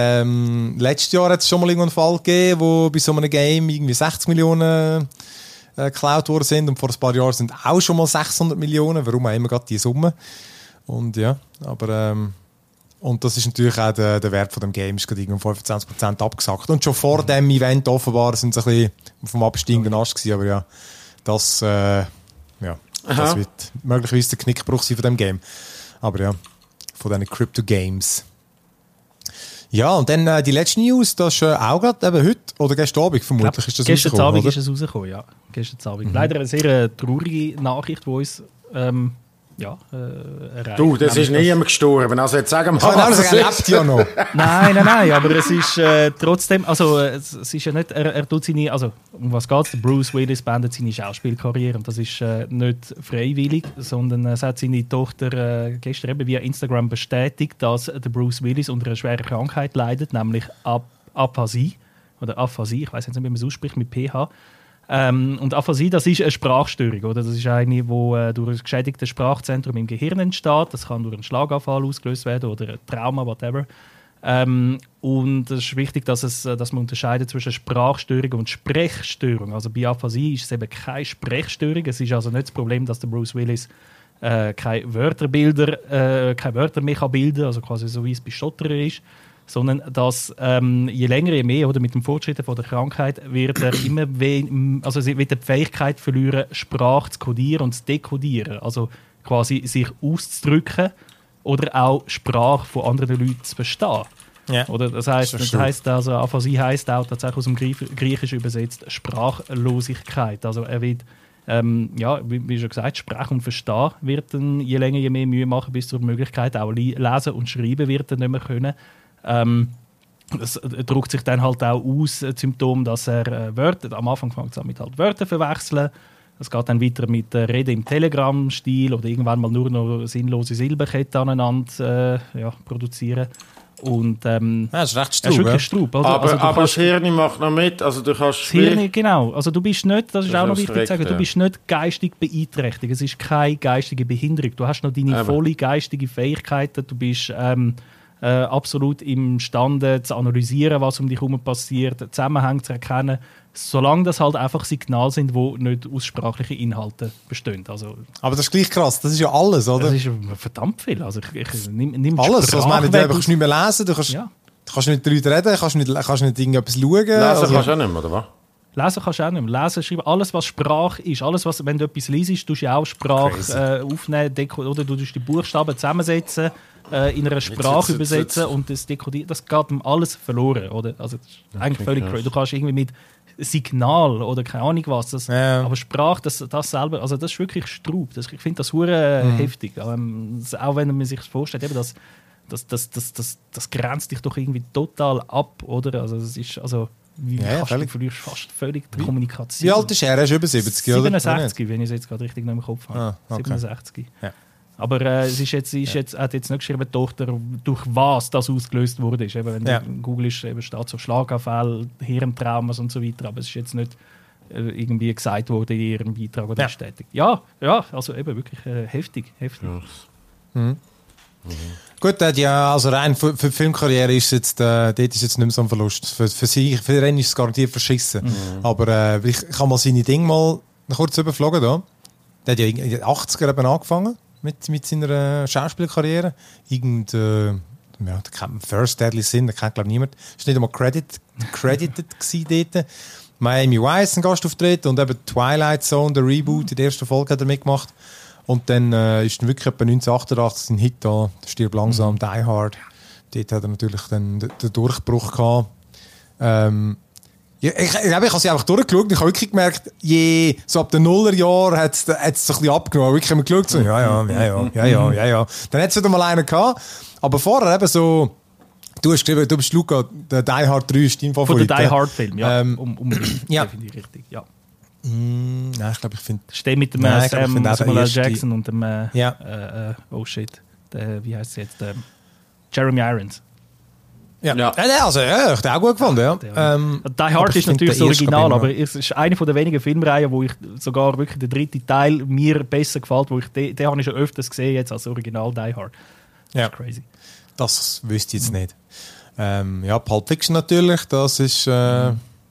ähm, letztes Jahr hat es schon mal einen Fall gegeben, wo bei so einem Game irgendwie sechzig Millionen äh, geklaut worden sind. Und vor ein paar Jahren sind auch schon mal sechshundert Millionen. Warum auch immer gerade diese Summe. Und ja, aber... Ähm, und das ist natürlich auch der, der Wert von dem Game, ist gerade um fünfundzwanzig Prozent abgesackt. Und schon vor mhm. dem Event offenbar sind sie ein bisschen vom absteigenden Ast gewesen. Aber ja, das, äh, ja, das wird möglicherweise der Knickbruch sein von dem Game. Aber ja, von diesen Crypto-Games. Ja, und dann äh, die letzte News, das ist äh, auch gerade eben heute oder gestern Abend vermutlich glaub, ist das gestern rausgekommen, Abend ist es rausgekommen, ja. Gestern Abend. Mhm. Leider eine sehr traurige Nachricht, die uns ähm, ja, äh, erreicht. Du, das ist niemand gestorben, also jetzt sagen wir mal. Also, er lebt ja noch. Nein, nein, nein, aber es ist äh, trotzdem, also es, es ist ja nicht, er, er tut seine, also um was geht es? Bruce Willis beendet seine Schauspielkarriere und das ist äh, nicht freiwillig, sondern es hat seine Tochter äh, gestern eben via Instagram bestätigt, dass der Bruce Willis unter einer schweren Krankheit leidet, nämlich Ap- Aphasie oder Aphasie, ich weiß jetzt nicht, wie man es ausspricht, mit P H. Ähm, und Aphasie, das ist eine Sprachstörung, oder? Das ist eine, die äh, durch ein geschädigtes Sprachzentrum im Gehirn entsteht. Das kann durch einen Schlaganfall ausgelöst werden oder ein Trauma, whatever. Ähm, und es ist wichtig, dass, es, dass man unterscheidet zwischen Sprachstörung und Sprechstörung. Also bei Aphasie ist es eben keine Sprechstörung. Es ist also nicht das Problem, dass der Bruce Willis äh, keine Wörterbilder, äh, keine Wörter mehr kann bilden, also quasi so wie es bei Stotterer ist. Sondern dass ähm, je länger, je mehr oder mit dem Fortschritt von der Krankheit wird er immer we- also sie wird die Fähigkeit verlieren, Sprache zu kodieren und zu dekodieren. Also quasi sich auszudrücken oder auch Sprache von anderen Leuten zu verstehen. Ja. Oder das heisst, das heisst also, Aphasie heisst auch tatsächlich aus dem Griechischen übersetzt Sprachlosigkeit. Also er wird, ähm, ja, wie, wie schon gesagt, Sprechen und Verstehen wird dann je länger, je mehr Mühe machen, bis zur Möglichkeit auch lesen und schreiben wird er nicht mehr können. Ähm, das drückt sich dann halt auch aus, das Symptom, dass er äh, Wörter, am Anfang fängt es an mit halt Wörter verwechseln. Es geht dann weiter mit äh, Reden im Telegram-Stil oder irgendwann mal nur noch sinnlose Silbenketten aneinander äh, ja, produzieren. Und, ähm, ja, das ist recht Strub. Ist wirklich Strub, oder? Aber, also, aber das Hirn macht noch mit. Also du kannst das Hirn, genau. Also du bist nicht, das ist das auch noch wichtig zu sagen, ja. du bist nicht geistig beeinträchtigt. Es ist keine geistige Behinderung. Du hast noch deine Eben. volle geistige Fähigkeiten. Du bist ähm, äh, absolut imstande zu analysieren, was um dich herum passiert, Zusammenhänge zu erkennen, solange das halt einfach Signale sind, die nicht aus sprachlichen Inhalten bestehen. Also, aber das ist gleich krass, das ist ja alles, oder? Das ist verdammt viel. Also ich, ich, nimm, nimm alles, was man nicht, du kannst nicht mehr lesen, du kannst, ja. du kannst nicht mit den Leuten reden, kannst nicht, kannst nicht irgendetwas schauen. Lesen also, kannst du auch nicht mehr, oder was? Lesen kannst du auch nicht mehr. Lesen, schreiben, alles was Sprache ist, alles was, wenn du etwas liest, tust du ja auch Sprache äh, aufnehmen, deko- oder du tust die Buchstaben zusammensetzen, äh, in einer Sprache jetzt, jetzt, übersetzen jetzt. Und das dekodieren, das geht ihm alles verloren, oder? Also das ist eigentlich völlig crazy. Du kannst irgendwie mit Signal oder keine Ahnung was, das, ja. aber Sprache, das, das selber, also das ist wirklich Strub. Das, ich finde das hure mhm. heftig. Ähm, auch wenn man sich vorstellt, eben, das, das, das, das, das, das grenzt dich doch irgendwie total ab, oder? Also das ist, also wie ja, kannst völlig. du verlierst fast völlig die Kommunikation. Wie alt ist er? Er ist über siebzig, oder? siebenundsechzig, wenn ich es jetzt gerade richtig noch im Kopf habe. Ah, okay. siebenundsechzig. Ja. Aber äh, es ist jetzt, ist ja. jetzt, hat jetzt nicht geschrieben, die Tochter, durch was das ausgelöst wurde. Eben, wenn ja. du Google ist, eben steht so Schlaganfall, Hirntraumas und so weiter. Aber es ist jetzt nicht äh, irgendwie gesagt worden in ihrem Beitrag oder ja. bestätigt. Ja, ja, also eben wirklich äh, heftig. heftig. Ja. Mhm. Mhm. Gut, äh, ja, also rein für, für die Filmkarriere ist jetzt, äh, dort ist jetzt nicht mehr so ein Verlust. Für, für sie, für ihn ist es garantiert verschissen. Mhm. Aber äh, ich, ich habe mal seine Dinge mal kurz überflogen. Da. Der hat ja in den achtziger eben angefangen mit, mit seiner Schauspielkarriere. Irgend, äh, ja, der kennt First Deadly Sin, der kennt glaube ich niemand. Ist nicht einmal credit, credited gewesen dort. Miami Vice, ein Gastauftritt und eben Twilight Zone, der Reboot, in der ersten Folge hat er mitgemacht. Und dann äh, ist dann wirklich etwa neunzehnhundertachtundachtzig ein Hit da, der stirbt langsam, mhm. Die Hard. Dort hat er natürlich dann den, den Durchbruch gehabt. Ähm, ja, ich ich, ich habe sie einfach durchgeschaut und ich habe wirklich gemerkt, je, so ab den Nullerjahren hat es so ein bisschen abgenommen. Wirklich haben wir geschaut, so, ja, ja, ja, ja, ja, ja, ja, ja. Dann hat es wieder mal einen gehabt. Aber vorher eben so, du hast geschrieben, du bist Luca, der Die Hard drei ist dein Favorit. Von der Die Hard Film, ja. Ähm, um, unbedingt, ja. finde ich richtig, ja. Mm, nein, ich glaube, ich finde... Steht mit dem nein, äh, Sam glaub, Samuel L. Jackson und dem... Äh, ja. äh, äh, oh shit. Der, wie heißt es jetzt? Der, Jeremy Irons. Ja, ja. Also, ja, ich habe auch gut gefunden. Ja. Der, ähm, Die Hard ist natürlich das Original, aber es ist eine der wenigen Filmreihen, wo ich sogar wirklich der dritte Teil mir besser gefällt, wo ich den, den habe ich schon öfters gesehen jetzt als Original Die Hard. Das ja. ist crazy. Das wüsste ich jetzt nicht. Ähm, ja, Pulp Fiction natürlich, das ist... Äh,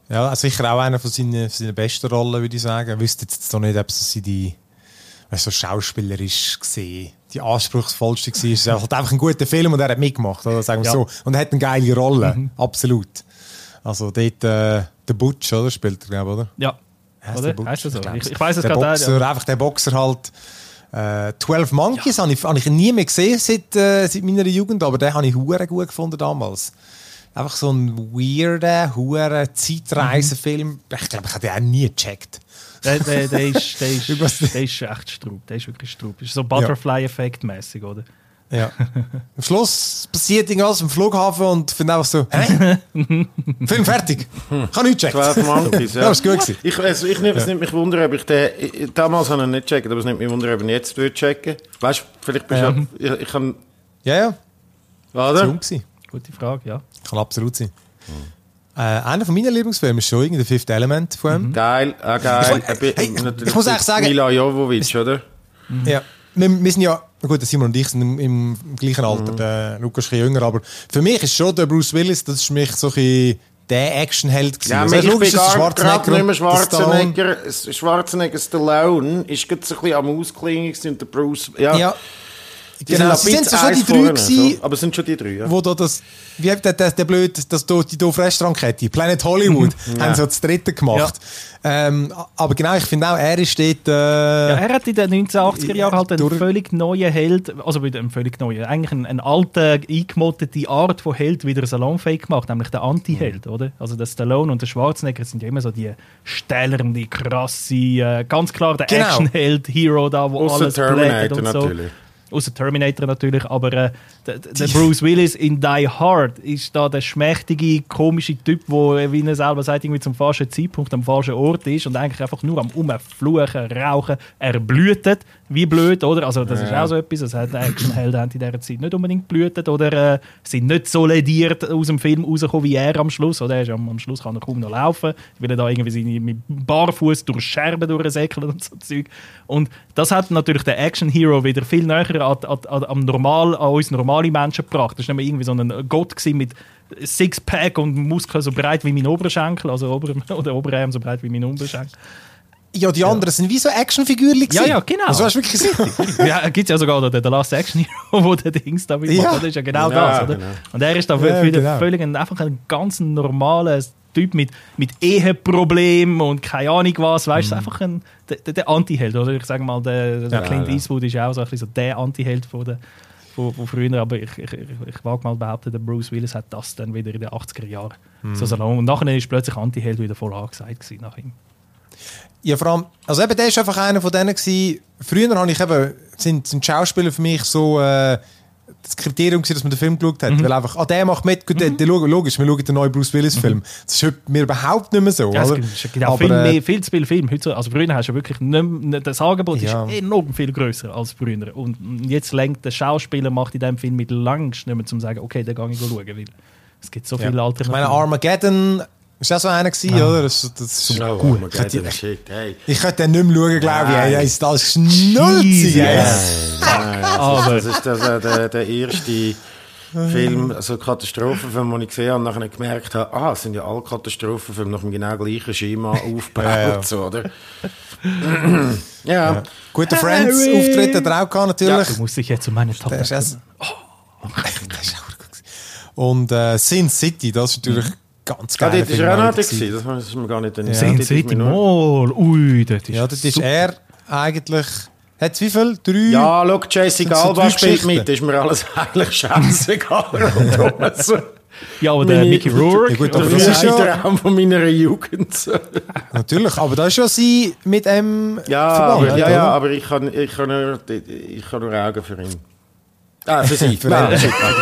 Ja, sicher auch einer von seinen, seinen besten Rollen, würde ich sagen. Ich wüsste jetzt noch nicht, ob es die, weißt, so schauspielerisch gesehen die anspruchsvollste war. Es ist halt einfach ein guter Film und er hat mitgemacht, oder? Sagen wir ja. so. Und er hat eine geile Rolle, mhm. absolut. Also dort äh, der Butch, oder? Spielt er, glaube ich, oder? Ja. Heißt oder? Der Heißt das so? Ich, ich, ich weiss es gerade nicht. Ja. Einfach der Boxer halt. Äh, zwölf Monkeys ja. habe ich, hab ich nie mehr gesehen seit, äh, seit meiner Jugend, aber den habe ich hure gut gefunden damals. Einfach so ein weirder, hure Zeitreisefilm. Mhm. Ich glaube, ich habe den auch nie gecheckt. Der, der, der, ist, der, ist, der ist echt Straub. Der ist wirklich Straub. Das ist so Butterfly-Effekt-mäßig, oder? Ja. Am Schluss passiert irgendwas im Flughafen und finde einfach so, hä? Film fertig. Kann nicht checken. zwölf Monkeys, ja. Das war gut gewesen. Ich, also ich, es ja. nimmt mich wunder, ob ich den, ich, damals habe ich ihn nicht gecheckt, aber es nimmt mich wunder, ob ich ihn jetzt würde checken. Weißt du, vielleicht bist du, ähm. ja, ich, ich kann... Ja, ja. Oder? Gute Frage, ja. Kann absolut sein. Hm. Äh, einer von meinen Lieblingsfilmen ist schon irgendwie der Fifth Element von ihm. Mhm. Geil, ah, geil. Ich, hey, hey, ich muss echt sagen... Mila Jovovich, oder? Mhm. Ja. Wir, wir sind ja... Gut, Simon und ich sind im, im gleichen Alter, mhm. der Lukas ist ein bisschen jünger, aber für mich ist schon der Bruce Willis, das ist für mich so ein der Actionheld gewesen. Ja, also, ich logisch, bin gar gerade nicht mehr Schwarzenegger. Schwarzenegger. Schwarzenegger Stallone ist gerade so ein bisschen am Ausklingen und der Bruce... Ja, ja die genau, sind, sind so schon die drei gewesen, so. Aber es sind schon die drei, ja. Wo da das... Wie der, der, der blöd, das, die doofe Restaurantkette, Planet Hollywood, ja. haben so das dritte gemacht. Ja. Ähm, aber genau, ich finde auch, er ist dort... Äh, ja, er hat in den neunzehnhundertachtziger Jahren halt einen völlig neuen Held, also wieder einen völlig neuen, eigentlich eine, eine alte, eingemottete Art von Held wieder salonfähig gemacht, nämlich der Anti-Held, mhm. oder? Also der Stallone und der Schwarzenegger sind ja immer so die stählernde, krasse, äh, ganz klar der genau. Action-Held, Hero da, wo Ausser alles Terminator und so. Natürlich. Außer Terminator natürlich, aber äh, der, der Bruce Willis in Die Hard ist da der schmächtige, komische Typ, der, wie er selber sagt, irgendwie zum falschen Zeitpunkt am falschen Ort ist und eigentlich einfach nur am Umfluchen, Rauchen, er blühtet, wie blöd, oder? Also das ja. ist auch so etwas, das hat Actionhelden in dieser Zeit nicht unbedingt blühtet oder äh, sind nicht so lediert aus dem Film rausgekommen wie er am Schluss, oder? Er ist am, am Schluss kann er kaum noch laufen, weil er da irgendwie seine, mit Barfuß durch Scherben durchsäckelt und so Zeug. Und das hat natürlich der Action-Hero wieder viel näher an, an, an, normal, an uns normale Menschen gebracht. Das war nicht mehr irgendwie so ein Gott mit Sixpack und Muskeln so breit wie mein Oberschenkel, also Ober- oder Oberarm so breit wie mein Unterschenkel. Ja, die anderen ja. sind wie so Actionfigürchen. Ja, ja, genau. Also, hast du wirklich gesehen? Ja, gibt es ja sogar den The Last Action Hero, wo der Dings da ja. macht. Das ist ja genau ja, das, oder? Genau. Und er ist da ja, für genau. völlig ein, einfach ein ganz normaler Typ mit, mit Eheproblemen und keine Ahnung was. Weißt du, mhm. einfach ein, der, der Anti-Held, oder? Ich sage mal, der, der ja, Clint ja. Eastwood ist auch so, ein bisschen so der Anti-Held von der Von, von früher, aber ich, ich, ich, ich wage mal behaupten, der Bruce Willis hat das dann wieder in den achtziger Jahren mm. so salon. Und nachher ist plötzlich Anti-Held wieder voll angesagt gewesen nach ihm. Ja, vor allem, also eben, der war einfach einer von denen gewesen. Früher habe ich eben, sind, sind Schauspieler für mich so äh, das Kriterium gewesen, dass man den Film geschaut hat. Mhm. Weil einfach, ah, der macht mit, gut, mhm. der, der, logisch, wir schauen den neuen Bruce Willis-Film. Mhm. Das ist heute mir überhaupt nicht mehr so. Ja, oder? Es gibt auch aber, viel, mehr, viel zu viele Filme. Also früher hast du wirklich nicht mehr, das Angebot ja. ist enorm viel grösser als früher. Und jetzt lenkt der Schauspieler macht in diesem Film mit langst nicht mehr zum sagen, okay, den gehe ich schauen. Weil es gibt so viele ja. Alternativen. Ich meine, Armageddon ist auch so einer gewesen, ah. oder? Das, das ist oh, gut. Ich könnte, shit, hey. ich könnte den nicht mehr schauen, glaube ich. Ja, ist das schnulzig. Aber das ist das, äh, der, der erste Film, also Katastrophenfilm, den ich gesehen habe und nachher gemerkt habe, ah, es sind ja alle Katastrophenfilme nach dem genau gleichen Schema aufgebaut, ja, ja. So, oder? ja. ja. Guter Friends-Auftritt hat er auch gehabt, natürlich. Ja, du musst dich jetzt um meine Tochter kümmern. Oh. Das ist auch gut gewesen. Und äh, Sin City, das ist natürlich... Mhm. Ganz geil. Ah, das war auch noch das, das ist mir gar nicht in den Sin City Mall. Ui, das ist Ja, das ist er eigentlich... Hat es wie viel? Drei? Ja, schau, Jessica Alba spielt mit. Das ist mir alles eigentlich scheißegal. Ja, aber der Mickey Rourke. Ja, gut, aber das ist ja der Traum von meiner Jugend. Natürlich, aber da ist ja sie mit einem ja, Verband. Aber, ja, ja, aber ich kann, ich, kann nur, ich kann nur Augen für ihn. Ah, für sie. Für ah,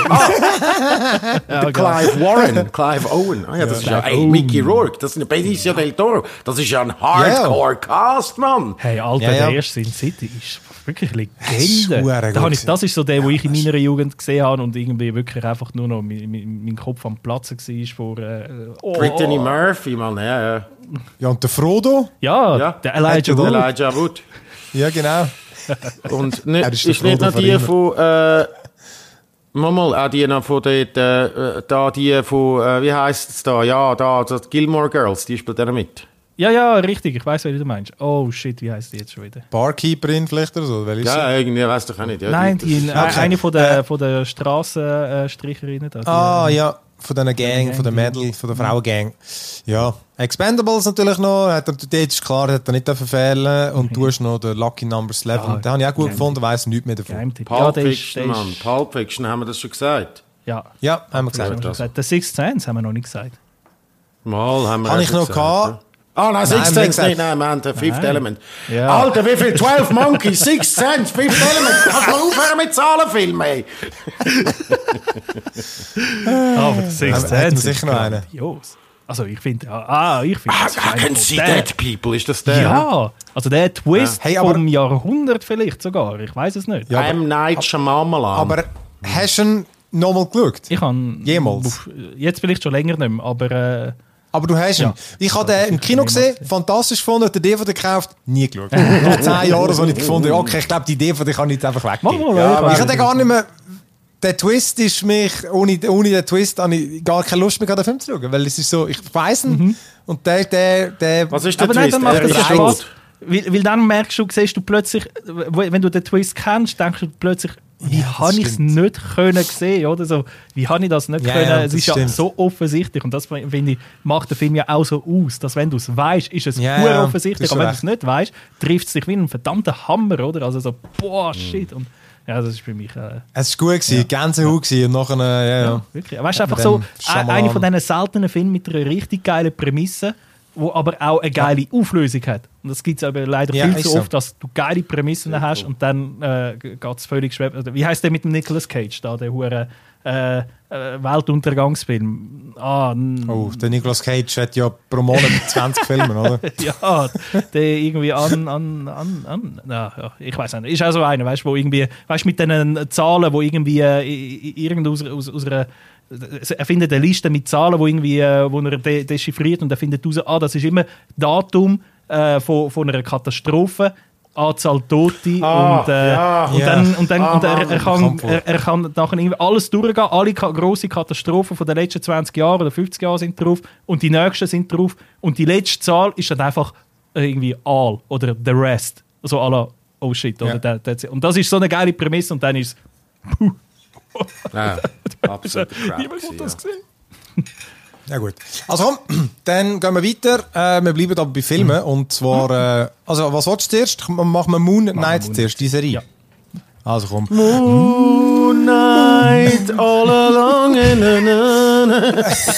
ah. Clive Warren, Clive Owen. Ah, ja, das ja, ist ja ey, Mickey Rourke, das ist ein Benicio del Toro. Das ist ja ein Hardcore-Cast, Mann. Hey, Alter, ja, ja. Der erste Sin City ist wirklich Legende. Da ich, das ist so der, wo ich in meiner Jugend gesehen habe und irgendwie wirklich einfach nur noch mein, mein Kopf am Platzen war vor... Äh, oh. Brittany Murphy, Mann, ja, ja. Ja, und der Frodo? Ja, ja. Der Elijah Wood. Elijah Wood. Ja, genau. Und ne, ist, ist nicht noch die von äh, Mal, auch die noch von dort, äh, da die von, äh, wie heisst es da? Ja, da, das Gilmore Girls, die spielt da mit. Ja, ja, richtig, ich weiss, was du meinst. Oh shit, wie heisst die jetzt schon wieder? Barkeeperin vielleicht oder so? Ja, sie? Irgendwie, weiss ich auch nicht. Ja, Nein, die, die, okay. eine von der, äh, von der Strassenstricherinnen. Äh, ah, ja, von diesen Gang, Gang, von der Mädel, von der Frauengang. Ja, Expendables natürlich noch, hat er, dort ist klar, hat er nicht fehlen und mhm. du hast noch den Lucky Number elf, ja, den habe ich auch gut gefunden, weiss nichts mehr davon. Pulp ja, Fiction, Mann, Pulp Fiction, haben wir das schon gesagt? Ja, ja haben wir gesagt. gesagt. Der Sixth Sense haben wir noch nicht gesagt. Mal haben wir Habe ich noch gesagt, gehabt. Ah, oh, nein, Sixth Sense nicht, nein, wir haben den Fifth nein. Element. Ja. Alter, wie viel? zwölf Monkeys, Sixth Sense, Fifth Element. Kannst du mal aufhören mit Zahlenfilmen, ey? Aber der Sixth Sense sicher noch einen. Also ich finde, ah, ich finde... Ah, I can see dead people, ist das der? Ja, also der Twist ja. hey, vom Jahrhundert vielleicht sogar, ich weiß es nicht. Ja, aber, M. Night Shyamalan. Aber hast du ihn nochmal geschaut? Ich habe... Jemals? Jetzt vielleicht schon länger nicht mehr, aber... Äh, Aber du hast ihn. Ja. Ich habe den im Kino gesehen, fantastisch gefunden, die D V D gekauft, nie geschaut. Nach zehn Jahren so nicht gefunden. Okay, ich glaube, die D V D kann ich jetzt einfach weggeben. Ja, ich hatte gar nicht mehr... Der Twist ist mich... Ohne, ohne den Twist habe ich gar keine Lust mehr, den Film zu schauen. Weil es ist so... Ich weiss ihn. Mhm. Und der... der, der Was ist der aber Twist? Nein, dann macht das Spaß. Weil, weil dann merkst du, siehst du plötzlich... Wenn du den Twist kennst, denkst du plötzlich... Wie ja, habe ich es nicht können sehen, oder so? Wie habe ich das nicht ja, können? Ja, es ist stimmt. ja so offensichtlich und das finde ich macht der Film ja auch so aus, dass wenn du es weißt, ist es ja, pur ja, offensichtlich, aber wenn du es nicht weißt, trifft es dich wie ein verdammter Hammer, oder? Also so boah shit und ja, das ist für mich. Äh, es ist gut gewesen, ja. Gänsehaut ja. und nachher äh, ja, ja. Wirklich. Weißt du einfach so einer von diesen seltenen Filmen mit einer richtig geilen Prämisse, wo aber auch eine geile ja. Auflösung hat. Und das gibt es aber leider ja, viel zu so. oft, dass du geile Prämissen ja, hast cool. und dann äh, geht es völlig schwer. Wie heisst der mit dem Nicolas Cage da, der hure äh, äh, Weltuntergangsfilm? Ah, oh, der Nicolas Cage hat ja pro Monat zwanzig Filme, oder? Ja, der irgendwie an, an, an, an na, ja, ich weiß nicht. Ist auch so einer, weißt du, wo irgendwie, weißt mit den Zahlen, wo irgendwie äh, irgend aus, aus, aus einer er findet eine Liste mit Zahlen, wo, irgendwie, wo er de- dechiffriert und er findet heraus, ah, das ist immer Datum äh, von, von einer Katastrophe, Anzahl Tote ah, und, äh, ja. und dann, und dann ah, und er, er, kann, er, er kann nachher irgendwie alles durchgehen, alle ka- grosse Katastrophen von den letzten zwanzig Jahren oder fünfzig Jahren sind drauf und die nächsten sind drauf und die letzte Zahl ist dann einfach irgendwie all oder the rest, also à la oh shit, oder ja. that, that's it. Und das ist so eine geile Prämisse und dann ist es ja, absolut crap. Niemand hat das gesehen. Ja gut. Also komm, dann gehen wir weiter. Äh, wir bleiben aber bei Filmen. Mhm. Und zwar, äh, also was willst du zuerst? Machen wir Moon Knight Moon. zuerst, die Serie? Ja. Also komm. Moon Knight all along in a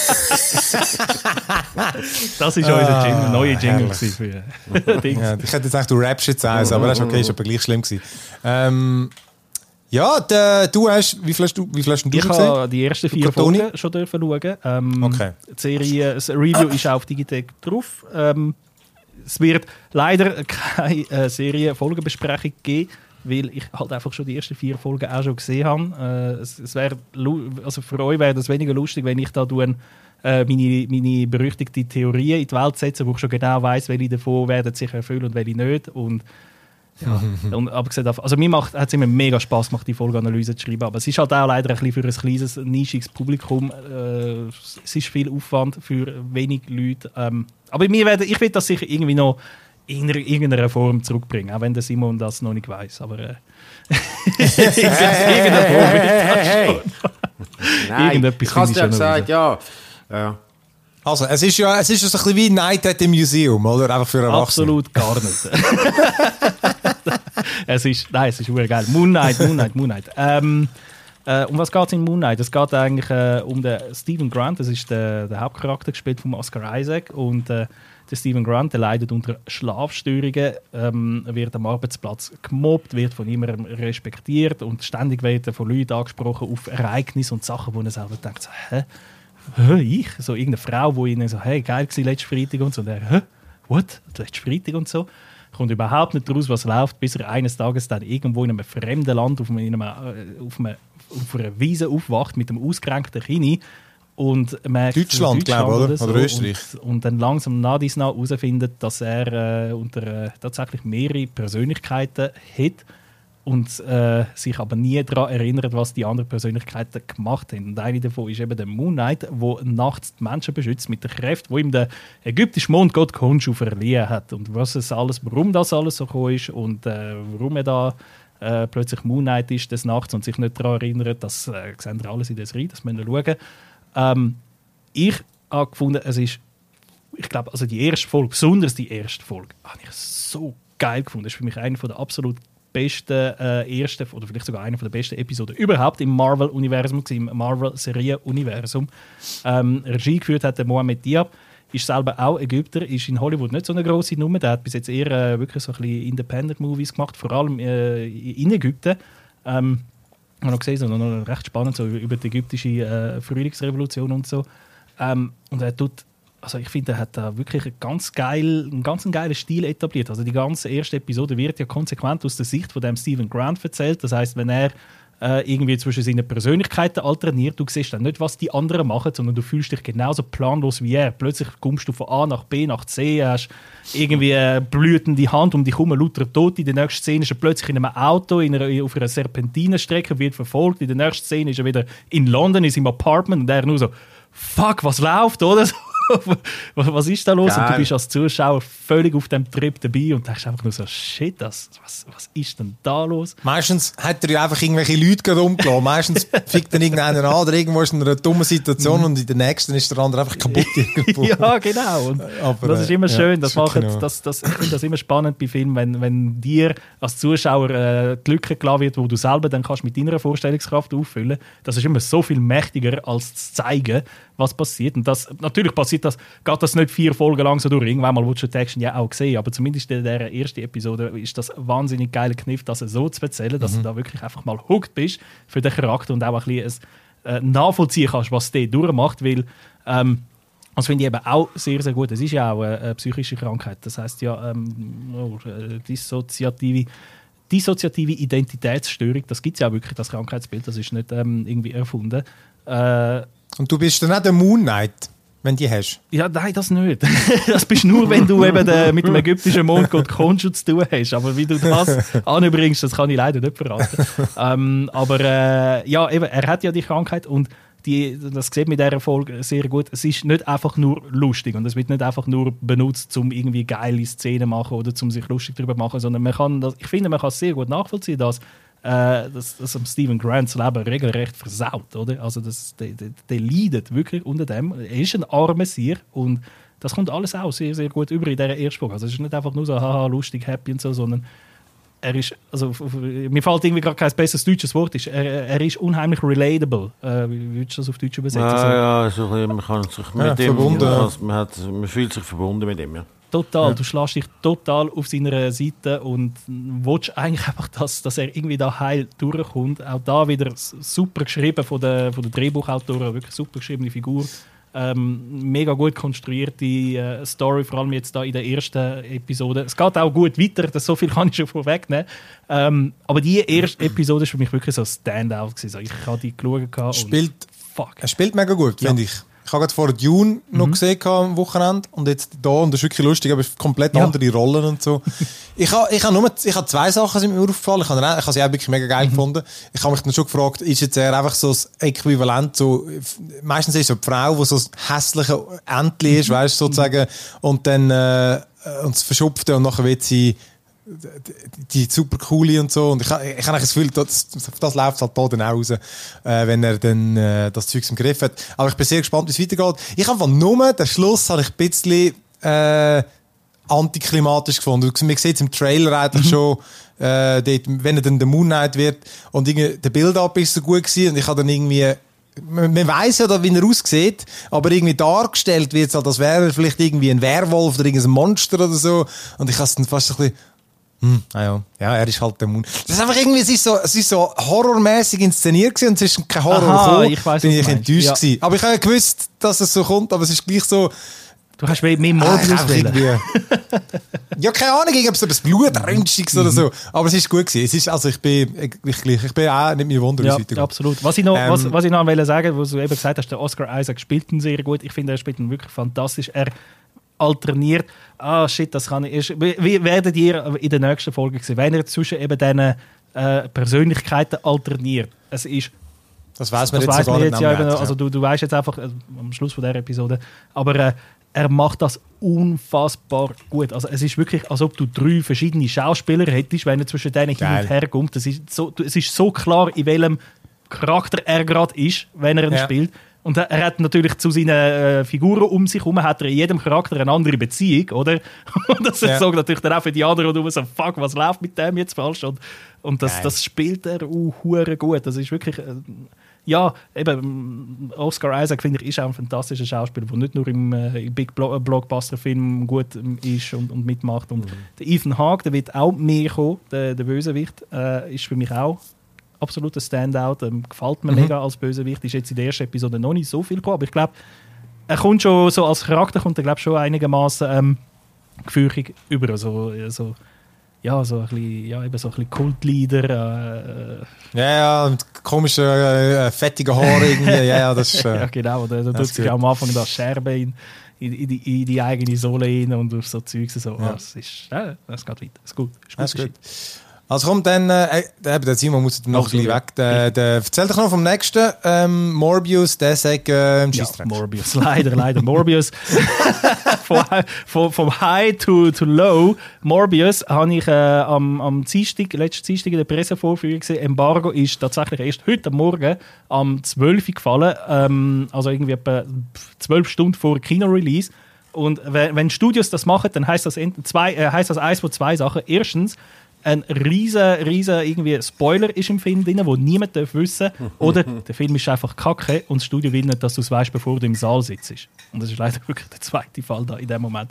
Das ist unser Jingle, neue Jingle für ja, ich hätte jetzt gedacht, du rappst jetzt eins, aber das ist okay, ist aber gleich schlimm gewesen. Ähm, Ja, de, du hast, wie viel hast du, wie viel hast du ich gesehen? Ich habe die ersten vier Folgen schon dürfen schauen. Ähm, okay. Die Serie, das Review ist auf Digitec drauf. Ähm, es wird leider keine äh, Serie-Folgenbesprechung geben, weil ich halt einfach schon die ersten vier Folgen auch schon gesehen habe. Äh, es, es wär, also für euch wäre das weniger lustig, wenn ich da tue, äh, meine, meine berüchtigte Theorien in die Welt setze, wo ich schon genau weiss, welche davon werden sich erfüllen und welche nicht. Und ja, und abgesehen davon, also mir macht, hat es immer mega Spass gemacht, die Folgeanalyse zu schreiben, aber es ist halt auch leider ein bisschen für ein kleines, nischiges Publikum. Äh, es ist viel Aufwand für wenig Leute. Ähm, aber mir werde, ich will das sicher irgendwie noch in irgendeiner Form zurückbringen, auch wenn der Simon das noch nicht weiss. Aber äh, irgendeiner Form will ich das schon. Nein, ich habe es ja gesagt, ja. ja. Also, es ist ja es ist so ein bisschen wie Night at the Museum, oder? Einfach für Erwachsene. Absolut gar nicht. es ist, nein, es ist wirklich geil. Moon Knight, Moon Knight, Moon Knight. Ähm, äh, um was geht es in Moon Knight? Es geht eigentlich äh, um den Stephen Grant, das ist der, der Hauptcharakter, gespielt von Oscar Isaac. Und äh, der Stephen Grant, der leidet unter Schlafstörungen, ähm, wird am Arbeitsplatz gemobbt, wird von niemandem respektiert und ständig wird er von Leuten angesprochen auf Ereignisse und Sachen, wo er selber denkt, so, hä? Ich? So irgendeine Frau, die ihnen so, hey, geil war letzten Freitag und so. Und er, hä? What? Letzten Freitag und so. Kommt überhaupt nicht raus, was läuft, bis er eines Tages dann irgendwo in einem fremden Land auf, einem, auf, einem, auf einer Wiese aufwacht mit einem ausgerenkten Kinn. Und merkt, Deutschland, glaube ich, oder? So, oder Österreich. Und, und dann langsam nach dies nach herausfindet, dass er äh, unter äh, tatsächlich mehrere Persönlichkeiten hat. und äh, sich aber nie daran erinnert, was die anderen Persönlichkeiten gemacht haben. Und eine davon ist eben der Moon Knight, der nachts die Menschen beschützt mit der Kraft, wo ihm der ägyptische Mondgott Khonshu verliehen hat. Und was es alles, warum das alles so gekommen ist und äh, warum er da äh, plötzlich Moon Knight ist des Nachts und sich nicht daran erinnert, das äh, sehen wir alles in der Serie, das müssen wir schauen. Ähm, ich habe gefunden, es ist, ich glaube, also die erste Folge, besonders die erste Folge, habe ich so geil gefunden. Das ist für mich eine der absolut besten äh, ersten, oder vielleicht sogar eine der besten Episoden überhaupt im Marvel-Universum, im Marvel-Serien-Universum. Ähm, Regie geführt hat der Mohamed Diab, ist selber auch Ägypter, ist in Hollywood nicht so eine grosse Nummer, der hat bis jetzt eher äh, wirklich so ein bisschen Independent-Movies gemacht, vor allem äh, in Ägypten. Ähm, ich habe noch gesehen, so noch recht spannend, so über die ägyptische äh, Frühlingsrevolution und so. Ähm, und er tut, also ich finde, er hat da wirklich einen ganz, geil, einen ganz geilen Stil etabliert. Also die ganze erste Episode wird ja konsequent aus der Sicht von dem Stephen Grant erzählt. Das heißt, wenn er äh, irgendwie zwischen seinen Persönlichkeiten alterniert, du siehst dann nicht, was die anderen machen, sondern du fühlst dich genauso planlos wie er. Plötzlich kommst du von A nach B nach C, hast irgendwie eine blühende Hand um dich herum, lauter Tote. In der nächsten Szene ist er plötzlich in einem Auto in einer, auf einer Serpentinenstrecke, wird verfolgt. In der nächsten Szene ist er wieder in London, in seinem Apartment und er nur so, fuck, was läuft, oder? Was ist da los? Geil. Und du bist als Zuschauer völlig auf dem Trip dabei und denkst einfach nur so, shit, das, was, was ist denn da los? Meistens hat er ja einfach irgendwelche Leute rumgelassen. Meistens fickt dann irgendeiner an oder irgendwo ist in einer dummen Situation und in der nächsten ist der andere einfach kaputt irgendwo. Ja, genau. Und aber, das ist immer schön. Ja, das das, macht, genau. das, das, ich finde das immer spannend bei Filmen, wenn, wenn dir als Zuschauer äh, die Lücke gelassen wird, wo du selber dann kannst mit deiner Vorstellungskraft auffüllen. Das ist immer so viel mächtiger, als zu zeigen, was passiert. Und das, natürlich passiert das, geht das nicht vier Folgen lang so durch. Irgendwann mal willst du die Action ja auch sehen, aber zumindest in der ersten Episode ist das wahnsinnig geile Kniff, das so zu erzählen, dass mhm. du da wirklich einfach mal hooked bist für den Charakter und auch ein bisschen äh, nachvollziehen kannst, was der durchmacht, weil ähm, das finde ich eben auch sehr, sehr gut. Es ist ja auch eine, eine psychische Krankheit. Das heisst ja ähm, oh, dissoziative dissoziative Identitätsstörung, das gibt es ja auch wirklich, das Krankheitsbild, das ist nicht ähm, irgendwie erfunden. Äh, Und du bist dann auch der Moon Knight, wenn du die hast? Ja, nein, das nicht. Das bist nur, wenn du eben den, mit dem ägyptischen Mondgott Khonshu zu tun hast. Aber wie du das anbringst, das kann ich leider nicht verraten. ähm, aber äh, ja, eben, er hat ja die Krankheit und die, das sieht mit dieser Folge sehr gut. Es ist nicht einfach nur lustig und es wird nicht einfach nur benutzt, um irgendwie geile Szenen zu machen oder um sich lustig darüber zu machen, sondern man kann das, ich finde, man kann es sehr gut nachvollziehen, dass äh, das, das Stephen Grants Leben regelrecht versaut, oder? Also das, der, der, der leidet wirklich unter dem. Er ist ein armer Sier und das kommt alles auch sehr, sehr gut über in dieser ersten Folge. Also es ist nicht einfach nur so haha, lustig, happy und so, sondern er ist, also mir fällt irgendwie gerade kein besseres deutsches Wort, ist, er, er ist unheimlich relatable. Äh, wie würdest du das auf Deutsch übersetzen? Ja, so? ja, man kann sich mit ja, ihm, verbunden. Ja, man, hat, man fühlt sich verbunden mit ihm, ja. Total, ja. Du schlägst dich total auf seiner Seite und willst eigentlich einfach, dass, dass er irgendwie da heil durchkommt. Auch da wieder super geschrieben von den, von den Drehbuchautoren, wirklich super geschriebene Figur. Ähm, mega gut konstruierte äh, Story, vor allem jetzt da in der ersten Episode. Es geht auch gut weiter, das, so viel kann ich schon vorwegnehmen. Ähm, aber die erste Episode war für mich wirklich so ein Standout gewesen. Ich habe die geschaut. Spielt, fuck. Er spielt mega gut, ja. Finde ich. Ich habe gerade vor Dune noch mhm. gesehen am Wochenende und jetzt da, und das ist wirklich lustig, aber komplett ja. andere Rollen und so. Ich habe ich hab nur ich hab zwei Sachen sind mir aufgefallen. Ich habe, ich habe sie auch wirklich mega geil mhm. gefunden. Ich habe mich dann schon gefragt, ist jetzt eher einfach so das Äquivalent, so, meistens ist es so die Frau, die so ein hässliches Entchen ist, weißt du, sozusagen, und dann äh, und es verschupft und nachher wird sie die super coole und so. Und ich, ich, ich habe das Gefühl, das, das läuft halt da dann auch raus, äh, wenn er dann äh, das Zeug im Griff hat. Aber ich bin sehr gespannt, wie es weitergeht. Ich habe von nur den Schluss habe ich ein bisschen äh, antiklimatisch gefunden. Man sieht es im Trailer eigentlich mhm. schon, äh, dort, wenn er dann der Moon Knight wird. Und der Build-up ist so gut gewesen. Und ich habe dann irgendwie man, man weiss ja, wie er aussieht, aber irgendwie dargestellt wird es halt, als wäre er vielleicht irgendwie ein Werwolf oder irgendein Monster oder so. Und ich habe es dann fast ein bisschen Hm, ah ja. ja, er ist halt der Mund. Das ist einfach irgendwie, es ist so, es ist so horrormäßig inszeniert gewesen und es ist kein Horror Aha, gekommen. Ich weiss, bin ich enttäuscht ja. gewesen. Aber ich habe ja gewusst, dass es so kommt, aber es ist gleich so. Du hast mehr Morbius ah, ja, keine Ahnung, ob es etwas Blutrünstiges mhm. oder so. Aber es ist gut gewesen. Es ist, also ich bin, ich, ich, ich bin auch nicht mehr wundern, ja, ja, absolut. Was ich noch, ähm, was, was ich noch wollte sagen, wo du eben gesagt hast, der Oscar Isaac spielt ihn sehr gut. Ich finde, er spielt ihn wirklich fantastisch. Er alterniert. Ah, shit, das kann ich. Wie werdet ihr in der nächsten Folge sehen? Wenn ihr zwischen eben diesen äh, Persönlichkeiten alterniert. Es ist Das weiss man das jetzt sogar jetzt ja, eben, ja. Also du, du weißt jetzt einfach äh, am Schluss von dieser Episode, aber äh, er macht das unfassbar gut. Also es ist wirklich, als ob du drei verschiedene Schauspieler hättest, wenn er zwischen denen hin und her kommt. Das ist so, es ist so klar, in welchem Charakter er gerade ist, wenn er ihn ja. spielt. Und er hat natürlich zu seinen äh, Figuren um sich herum, hat er in jedem Charakter eine andere Beziehung, oder? Und das ja. sorgt natürlich dann auch für die anderen, und du so, fuck, was läuft mit dem jetzt falsch? Und, und das, das spielt er uh, hure gut. Das ist wirklich... Äh, Ja, eben, Oscar Isaac, finde ich, ist auch ein fantastischer Schauspieler, der nicht nur im, äh, im Big Blo- Blockbuster-Film gut ähm, ist und, und mitmacht. Und mhm. der Ethan Hawke, der wird auch mehr kommen, der, der Bösewicht, äh, ist für mich auch absoluter Standout. Ähm, gefällt mir mhm. mega als Bösewicht. Ist jetzt in der ersten Episode noch nicht so viel gekommen, aber ich glaube, er kommt schon so als Charakter, kommt er glaube schon einigermaßen ähm, gefürchtig über. Also, also, ja, so ein bisschen, ja, eben so ein bisschen Kultleader. Äh, ja, ja, mit komischen, äh, fettigen Haaren irgendwie. ja, ja, das ist, äh, ja, genau. Da, da tut sich am Anfang da Scherben in, in, in, die, in die eigene Sohle rein und auf so Zeugs. So. Ja. Das ist, ja, das geht weiter. Das ist gut. Das ist gut. Das ist gut. Also komm, dann, äh, der Simon muss noch ein bisschen weg. Der, der, erzähl doch noch vom nächsten, ähm, Morbius, der sagt äh, im Scheissdreck. Ja, Morbius, leider, leider. Morbius. vom, vom, vom High to, to Low. Morbius habe ich äh, am, am Dienstag, letzten Dienstag in der Pressevorführung gesehen. Embargo ist tatsächlich erst heute Morgen am zwölf Uhr gefallen. Ähm, also irgendwie etwa zwölf Stunden vor Kino-Release. Und wenn, wenn Studios das machen, dann heisst das, zwei, äh, heisst das eins von zwei Sachen. Erstens, ein riesen, riesen irgendwie Spoiler ist im Film drin, wo niemand darf wissen. Oder der Film ist einfach kacke und das Studio will nicht, dass du es weißt, bevor du im Saal sitzt. Und das ist leider wirklich der zweite Fall da in dem Moment.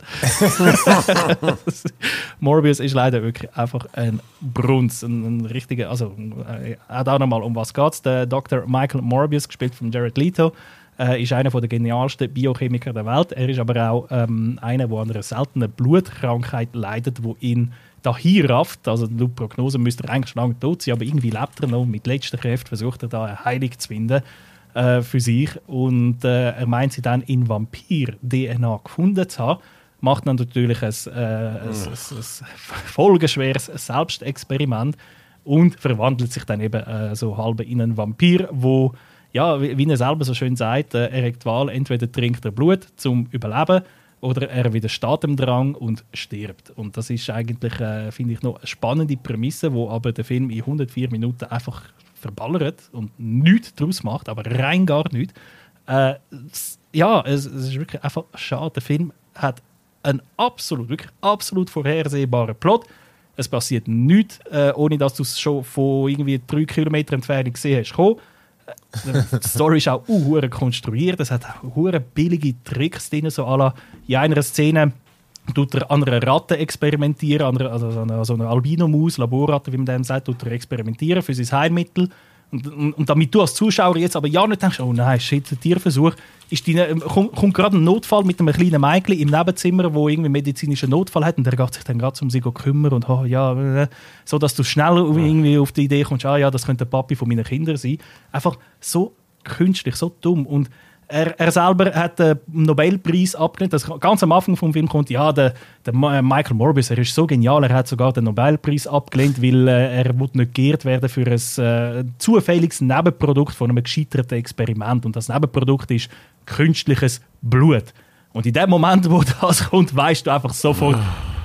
Morbius ist leider wirklich einfach ein Brunz, ein, ein richtiger. Also äh, auch nochmal, um was geht es? Der Doktor Michael Morbius, gespielt von Jared Leto, äh, ist einer der genialsten Biochemiker der Welt. Er ist aber auch ähm, einer, der an einer seltenen Blutkrankheit leidet, wo ihn dahin rafft. Also laut Prognose müsste er eigentlich schon lange tot sein, aber irgendwie lebt er noch. Mit letzter Kraft versucht er da eine Heilung zu finden äh, für sich. Und äh, er meint, sie dann in Vampir-D N A gefunden zu haben. Macht dann natürlich ein, äh, ein, ein, ein folgenschweres Selbstexperiment und verwandelt sich dann eben äh, so halb in einen Vampir, wo, ja, wie, wie er selber so schön sagt, äh, er hat die Wahl, entweder trinkt er Blut zum Überleben, oder er widersteht dem Drang und stirbt. Und das ist eigentlich, äh, finde ich, noch eine spannende Prämisse, wo aber der Film in hundertvier Minuten einfach verballert und nichts daraus macht, aber rein gar nichts. Äh, ja, es, es ist wirklich einfach schade. Der Film hat einen absolut, wirklich absolut vorhersehbaren Plot. Es passiert nichts, äh, ohne dass du es schon von irgendwie drei Kilometer Entfernung gesehen hast. Kommen. Die Story ist auch uh, konstruiert. Es hat auch uh, billige Tricks drin. So à la, in einer Szene tut er an einer Ratte experimentieren, an einer, also an einer, so einer Albino-Maus, Laborratte, wie man dem sagt, tut er experimentieren für sein Heilmittel. Und, und, und damit du als Zuschauer jetzt aber ja nicht denkst, oh nein, shit, ein Tierversuch, ist deine, kommt, kommt gerade ein Notfall mit einem kleinen Mädchen im Nebenzimmer, wo irgendwie medizinischen Notfall hat, und der geht sich dann gerade um sie kümmern und oh, ja, so dass du schnell irgendwie auf die Idee kommst, ah ja, das könnte der Papi von meinen Kindern sein. Einfach so künstlich, so dumm. Und Er, er selber hat den Nobelpreis abgelehnt. Das ganz am Anfang des Films kommt, ja, der, der Michael Morbius, er ist so genial, er hat sogar den Nobelpreis abgelehnt, weil äh, er nicht geehrt werden für ein äh, zufälliges Nebenprodukt von einem gescheiterten Experiment. Und das Nebenprodukt ist künstliches Blut. Und in dem Moment, wo das kommt, weißt du einfach sofort,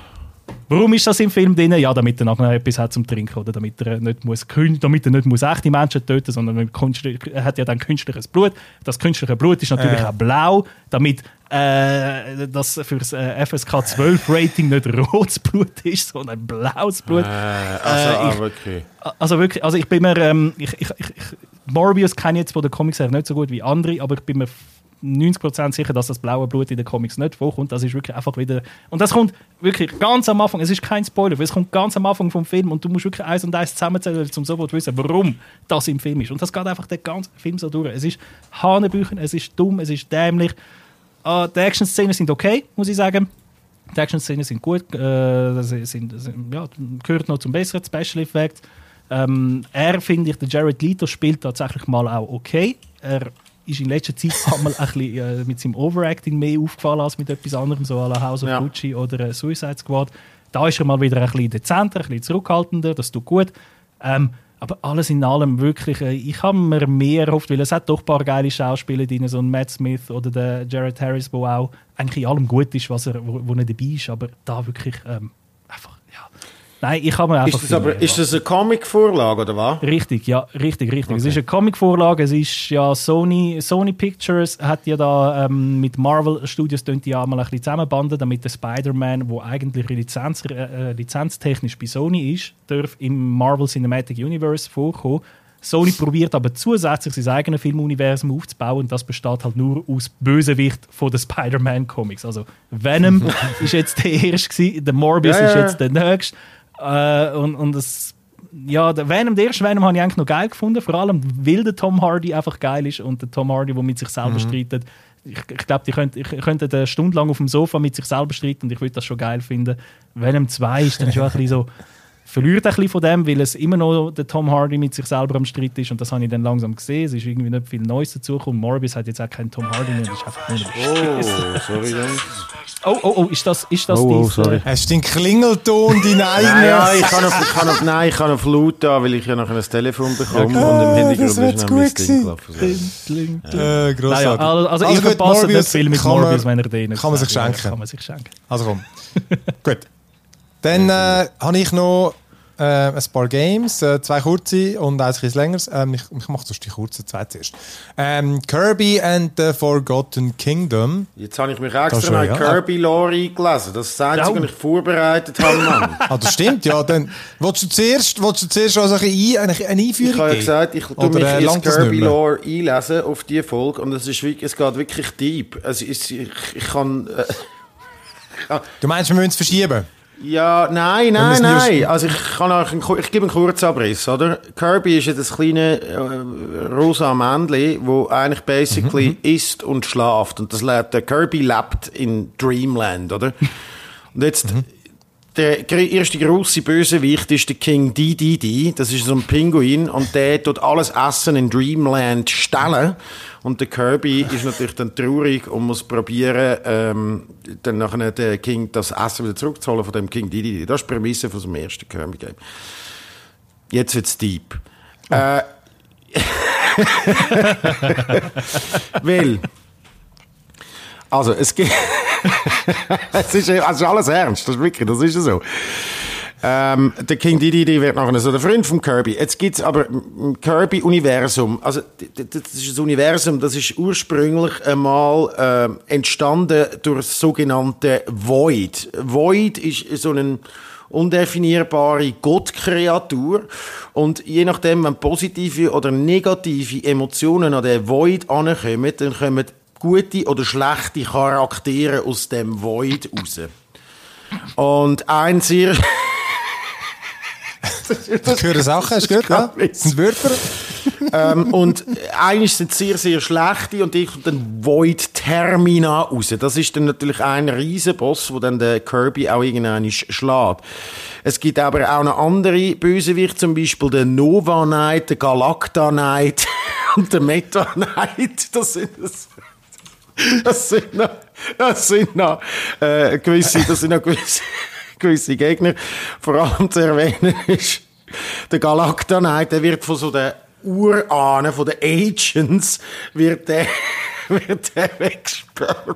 warum ist das im Film drin? Ja, damit er nachher etwas hat zum Trinken, oder damit er nicht muss, damit er nicht muss echte Menschen töten, sondern er hat ja dann künstliches Blut. Das künstliche Blut ist natürlich äh. auch blau, damit äh, das für das äh, F S K zwölf Rating nicht rotes Blut ist, sondern blaues Blut. Äh, also, äh, ich, wirklich. also wirklich. Also ich bin mir, ähm, ich, ich, ich, Morbius kenne ich jetzt von der Comics her nicht so gut wie andere, aber ich bin mir neunzig Prozent sicher, dass das blaue Blut in den Comics nicht vorkommt. Das ist wirklich einfach wieder... Und das kommt wirklich ganz am Anfang. Es ist kein Spoiler, weil es kommt ganz am Anfang vom Film und du musst wirklich eins und eins zusammenzählen, um sofort zu wissen, warum das im Film ist. Und das geht einfach den ganzen Film so durch. Es ist Hanebüchen, es ist dumm, es ist dämlich. Uh, die Action-Szenen sind okay, muss ich sagen. Die Action-Szenen sind gut. Äh, sind, sind, ja, gehört noch zum besseren Special Effects. Ähm, er, finde ich, der Jared Leto spielt tatsächlich mal auch okay. Er ist in letzter Zeit mal ein bisschen äh, mit seinem Overacting mehr aufgefallen als mit etwas anderem, so à la House of ja. Gucci oder äh, Suicide Squad. Da ist er mal wieder ein bisschen dezenter, ein bisschen zurückhaltender, das tut gut. Ähm, aber alles in allem wirklich, äh, ich habe mir mehr erhofft, weil es hat doch ein paar geile Schauspieler drin, so ein Matt Smith oder der Jared Harris, der auch eigentlich in allem gut ist, was er, wo, wo er dabei ist, aber da wirklich ähm, einfach, ja. Nein, ich habe mir einfach... Ist das, aber, ist das eine Comic-Vorlage, oder was? Richtig, ja, richtig, richtig. Okay. Es ist eine Comic-Vorlage, es ist ja Sony, Sony Pictures hat ja da ähm, mit Marvel Studios die ja mal ein bisschen zusammenbanden, damit der Spider-Man, der eigentlich Lizenz, äh, lizenztechnisch bei Sony ist, darf im Marvel Cinematic Universe vorkommen. Sony probiert aber zusätzlich sein eigenes Filmuniversum aufzubauen und das besteht halt nur aus Bösewicht von den Spider-Man-Comics. Also Venom ist jetzt der erste, der Morbius ja, ja. ist jetzt der nächste. Uh, und, und das, ja, der Venom, der erste Venom habe ich eigentlich noch geil gefunden, vor allem weil der Tom Hardy einfach geil ist und der Tom Hardy, der mit sich selber mhm. streitet. Ich, ich glaube, die könnten könnt eine Stunde lang auf dem Sofa mit sich selber streiten und ich würde das schon geil finden. Venom zwei ist dann schon ein bisschen so, verliert ein bisschen von dem, weil es immer noch der Tom Hardy mit sich selber am Streit ist und das habe ich dann langsam gesehen. Es ist irgendwie nicht viel Neues dazugekommen. Morbius hat jetzt auch keinen Tom Hardy mehr. Das ist einfach nur oh, sorry dann. Oh, oh, oh, ist das, ist das oh, dies, oh, sorry. Äh, Hast du den Klingelton, deinen eigenen? Nein, ja, ich kann auf, ich kann auf, nein, ich kann auf laut da, weil ich ja noch ein Telefon bekomme ja, und im Hintergrund ist noch mein Ding gelaufen. Äh, grossartig. Naja, also, also, also ich verpasse den Film mit man, Morbius, wenn er den kann man sich schenken. Kann man sich schenken. Also komm. Gut. Dann äh, habe ich noch äh, ein paar Games, äh, zwei kurze und eins etwas längeres. Ähm, ich ich mache sonst die kurzen zwei zuerst. Ähm, Kirby and the Forgotten Kingdom. Jetzt habe ich mich extra mal ja. Kirby-Lore gelesen. Das ist das Einzige, was ich vorbereitet habe. Mann. Ah, das stimmt, ja. Dann willst du zuerst, willst du zuerst also eine, eine, eine Einführung Ich habe ja gesagt, ich tue mich äh, ins Kirby-Lore einlesen auf diese Folge und es, ist wirklich, es geht wirklich deep. Also ich, ich, ich kann... Äh, du meinst, wir müssen es verschieben? Ja, nein, nein, nein. Also ich, kann euch einen, ich gebe einen Kurzabriss, oder? Kirby ist ja das kleine äh, rosa Männchen, wo eigentlich basically mhm. isst und schlaft. Und das lebt, der Kirby lebt in Dreamland, oder? Und jetzt, mhm. der erste grosse Bösewicht ist der King Dedede. Das ist so ein Pinguin und der tut alles Essen in Dreamland stellen. Und der Kirby ist natürlich dann traurig und muss probieren, ähm, dann nachher den King das Essen wieder zurückzuholen von dem King Dedede. Das ist die Prämisse von dem ersten Kirby-Game. Jetzt wird's deep. Oh. Äh, weil, also es geht, es ist, also alles ernst, das ist wirklich, das ist so. Ähm, der King Dedede wird nachher so der Freund vom Kirby. Jetzt gibt's aber im Kirby-Universum, also das ist ein Universum, das ist ursprünglich einmal äh, entstanden durch das sogenannte Void. Void ist so eine undefinierbare Gottkreatur und je nachdem, wenn positive oder negative Emotionen an den Void ankommen, dann kommen gute oder schlechte Charaktere aus dem Void raus. Und ein sehr Ich höre Sachen, hast du gehört? Ja? Das sind Wörter. ähm, und eigentlich sind sehr, sehr schlechte und ich kommt dann Void Termina raus. Das ist dann natürlich ein Riesenboss, wo dann der Kirby auch irgendwann schlägt. Es gibt aber auch noch andere Bösewichte, zum Beispiel der Nova Knight, der Galacta Knight und der Meta Knight. Das sind das. Das sind noch, das sind noch äh, gewisse, das sind noch gewisse, gewisse Gegner. Vor allem zu erwähnen ist der Galacta Knight, der wird von so den Urahnen, von den Agents, wird der, wird der weggesperrt.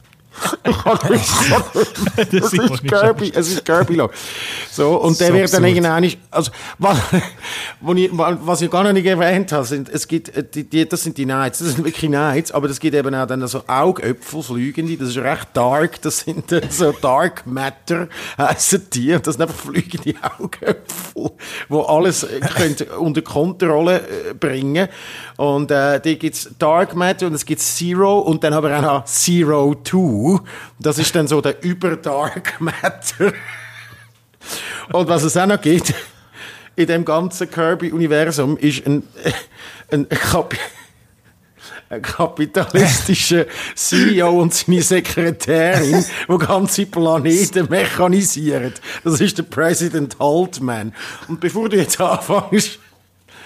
Das ist Kirby, es ist Kirby. So, und der so wird dann irgendwann, also, was, was ich gar noch nicht erwähnt habe, sind, es gibt, die, die, das sind die Knights, das sind wirklich Knights, aber es gibt eben auch dann so Augäpfel, fliegende, das ist recht dark, das sind so Dark Matter, heissen die, und das sind einfach fliegende Augäpfel, die alles können unter Kontrolle bringen. Und, äh, die gibt's Dark Matter und es gibt Zero und dann aber auch noch Zero Two. Das ist dann so der Über-Dark Matter. Und was es auch noch gibt, in dem ganzen Kirby-Universum, ist ein, ein, Kap ein kapitalistischer C E O und seine Sekretärin, die ganze Planeten mechanisieren. Das ist der President Haltman. Und bevor du jetzt anfängst,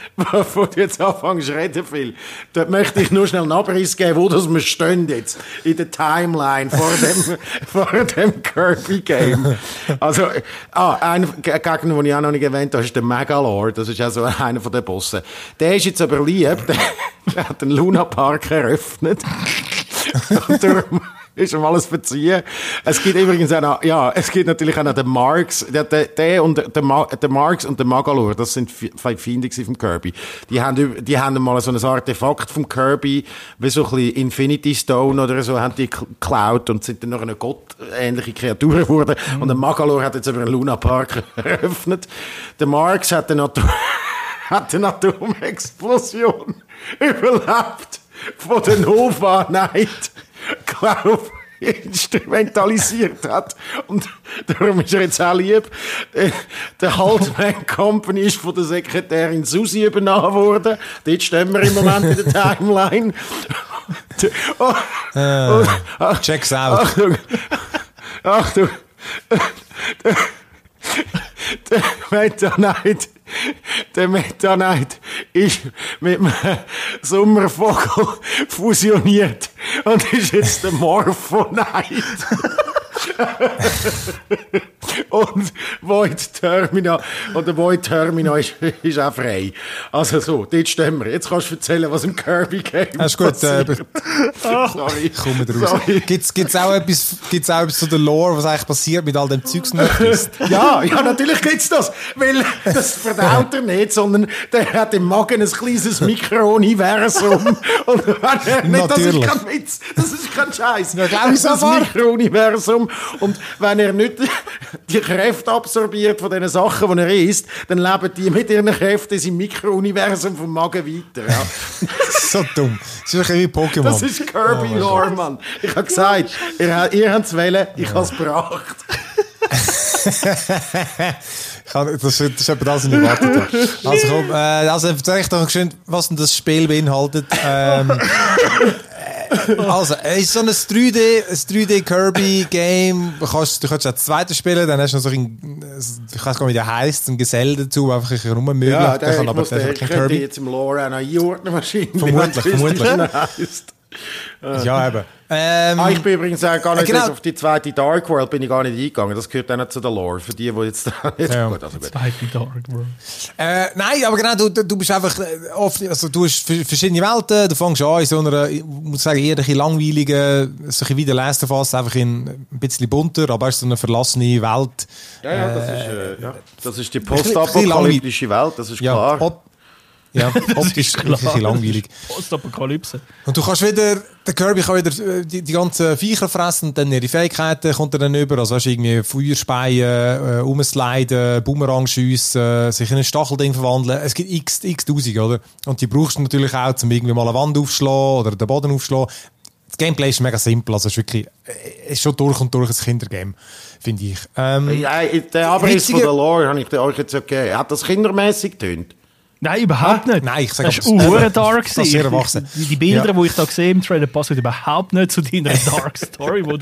bevor du jetzt anfängst reden viel, dort möchte ich nur schnell einen Abriss geben, wo das wir stehen jetzt in der Timeline vor dem, vor dem Kirby-Game. Also, ah, einer Gegner, den ich auch noch nicht erwähnt habe, ist der Megalord. Das ist auch so einer von den Bossen. Der ist jetzt aber lieb, der, der hat den Luna Park eröffnet. Und darum ist ihm alles verziehen. Es gibt übrigens auch noch, ja, es gibt natürlich auch noch den Marks, der, der, der und der, Ma, der Marks und der Magalor, das sind Feinde vom Kirby. Die haben, die haben mal so ein Artefakt vom Kirby, wie so ein bisschen Infinity Stone oder so, haben die geklaut und sind dann noch eine gottähnliche Kreatur geworden. Mhm. Und der Magalor hat jetzt aber einen Luna Park eröffnet. Der Marks hat eine, Atom hat eine Atomexplosion überlebt von der Nova Knight, glaube instrumentalisiert hat. Und darum ist er jetzt auch lieb. Der Haltman Company ist von der Sekretärin Susi übernommen worden. Dort stehen wir im Moment in der Timeline. Oh, uh, oh, checks out. Achtung. Achtung. Der, der Meta Knight Der Meta Knight ist mit einem Sommervogel fusioniert und ist jetzt der Morpho Knight. Und Void Termina, oder Void Termina ist, ist auch frei. Also so, dort stehen wir. Jetzt kannst du erzählen, was im Kirby-Game passiert. Das ist gut. Äh, oh, sorry. Kommen wir raus. Gibt's, gibt's auch etwas, gibt's auch etwas zu der Lore, was eigentlich passiert mit all dem Zeugs noch ist? Ja, ja, natürlich gibt's das. Weil das verdaut er nicht, sondern der hat im Magen ein kleines Mikro-Universum. Und wenn er nicht, das ist kein Witz, das ist kein Scheiß. Ja, das ist ein Mikro-Universum. Und wenn er nicht die Kräfte absorbiert von den Sachen, die er isst, dann leben die mit ihren Kräften in seinem Mikro-Universum vom Magen weiter. Ja. So dumm. Das ist ein bisschen wie Pokémon. Das ist Kirby-Lore, oh, Mann. Ich habe gesagt, ihr, ihr habt es wählen, ich habe es gebracht. Das, das ist etwa das, was ich erwartet habe. Also komm, äh, also erzähl ich doch schön, was denn das Spiel beinhaltet. Ähm, also, es ist so ein drei D, ein drei D Kirby-Game. Du kannst, du kannst auch das zweite spielen, dann hast du noch so ein, ich weiß gar nicht, wie der heisst, ein Gesell dazu, einfach ein rummögeln. Ja, der, der kann aber der kein Kirby. Ich jetzt im Lore auch noch einordnen, wahrscheinlich. Vermutlich, vermutlich. Ja, eben. Ähm, ah, ich bin übrigens auch gar nicht genau. auf die zweite Dark World bin ich gar nicht eingegangen. Das gehört auch nicht zu der Lore. Für die, die jetzt da nicht ja. gut, also gut. Zweite Dark World. Äh, nein, aber genau, du, du bist einfach oft, also du hast verschiedene Welten. Du fängst an in so einer, ich muss sagen, eher ein bisschen langweiligen, so ein bisschen wie der Last of Us, einfach in, ein bisschen bunter, aber es ist so eine verlassene Welt. Ja, ja, das ist, äh, ja. Das ist die postapokalyptische Welt, das ist klar. Ja, ob, ja, optisch ein bisschen langweilig. Postapokalypse. Und du kannst wieder, der Kirby kann wieder die, die ganzen Viecher fressen und dann ihre Fähigkeiten kommt er dann über. Also hast du irgendwie Feuer speien, äh, umsliden, Boomerang schiessen, sich in ein Stachelding verwandeln. Es gibt x, x tausend, oder? Und die brauchst du natürlich auch, um irgendwie mal eine Wand aufzuschlagen oder den Boden aufzuschlagen. Das Gameplay ist mega simpel, also es ist wirklich, es ist schon durch und durch ein Kindergame, finde ich. Ähm, ja, der Abriss von der Lore habe ich euch jetzt ja gegeben. Hat das kindermäßig getönt? Nein, überhaupt nicht. Nein, ich sage, das ist ur dark. Das ist sehr erwachsen. Die, die Bilder, ja. die ich da sehe im Trailer, passen überhaupt nicht zu deiner Dark Story, wo du...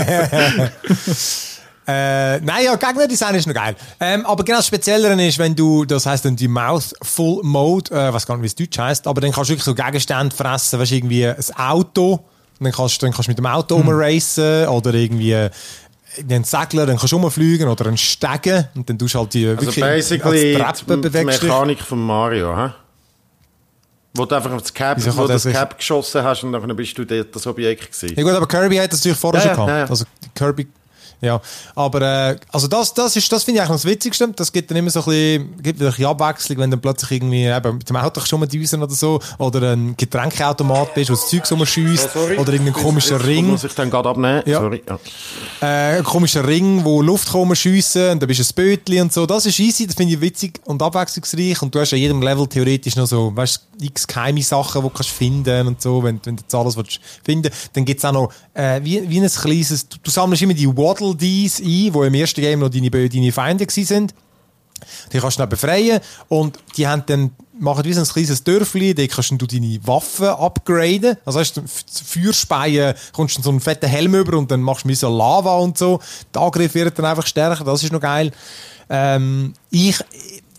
Äh, nein, ja, Gegnerdesign ist noch geil. Ähm, aber genau das Speziellere ist, wenn du, das heisst dann die Mouthful Mode, äh, weiß gar nicht, wie es Deutsch heisst, aber dann kannst du wirklich so Gegenstände fressen, weißt du, irgendwie ein Auto, und dann kannst, dann kannst du mit dem Auto hm. rumracen oder irgendwie einen Segler, dann kannst du rumfliegen oder einen Stegen und dann tust du halt die also wirklich basically die, die Mechanik von Mario, hä? Wo du einfach auf das Cap, wo das Cap geschossen hast und dann bist du dort das Objekt gewesen. Ja gut, aber Kirby hat das natürlich vorher ja, schon ja, gehabt. Ja. Also Kirby... Ja, aber äh, also das, das, ist, das finde ich eigentlich noch das Witzigste. Das gibt dann immer so ein bisschen, gibt wieder ein bisschen Abwechslung, wenn du plötzlich irgendwie eben mit dem Auto schon mal düsen oder so, oder ein Getränkeautomat bist, wo das Zeug rumschiesst, oh, oder irgendein komischer jetzt, jetzt Ring. Muss ich dann gerade abnehmen? Ja. Sorry. Ja. Äh, ein komischer Ring, wo Luft schiessen, und dann bist du ein Bötli und so. Das ist easy, das finde ich witzig und abwechslungsreich. Und du hast an jedem Level theoretisch noch so, weißt du, x geheime Sachen, die du kannst finden und so, wenn, wenn du jetzt alles willst finden. Dann gibt es auch noch äh, wie, wie ein kleines, du, du sammelst immer die Waddle Dees ein, die im ersten Game noch deine, deine Feinde waren. Die kannst du dann befreien und die haben dann, machen wie so ein kleines Dörfli, da kannst du deine Waffen upgraden. Also hast du Feuerspeien, kommst du so einen fetten Helm über und dann machst du so Lava und so. Der Angriff wird dann einfach stärker, das ist noch geil. Ähm, ich,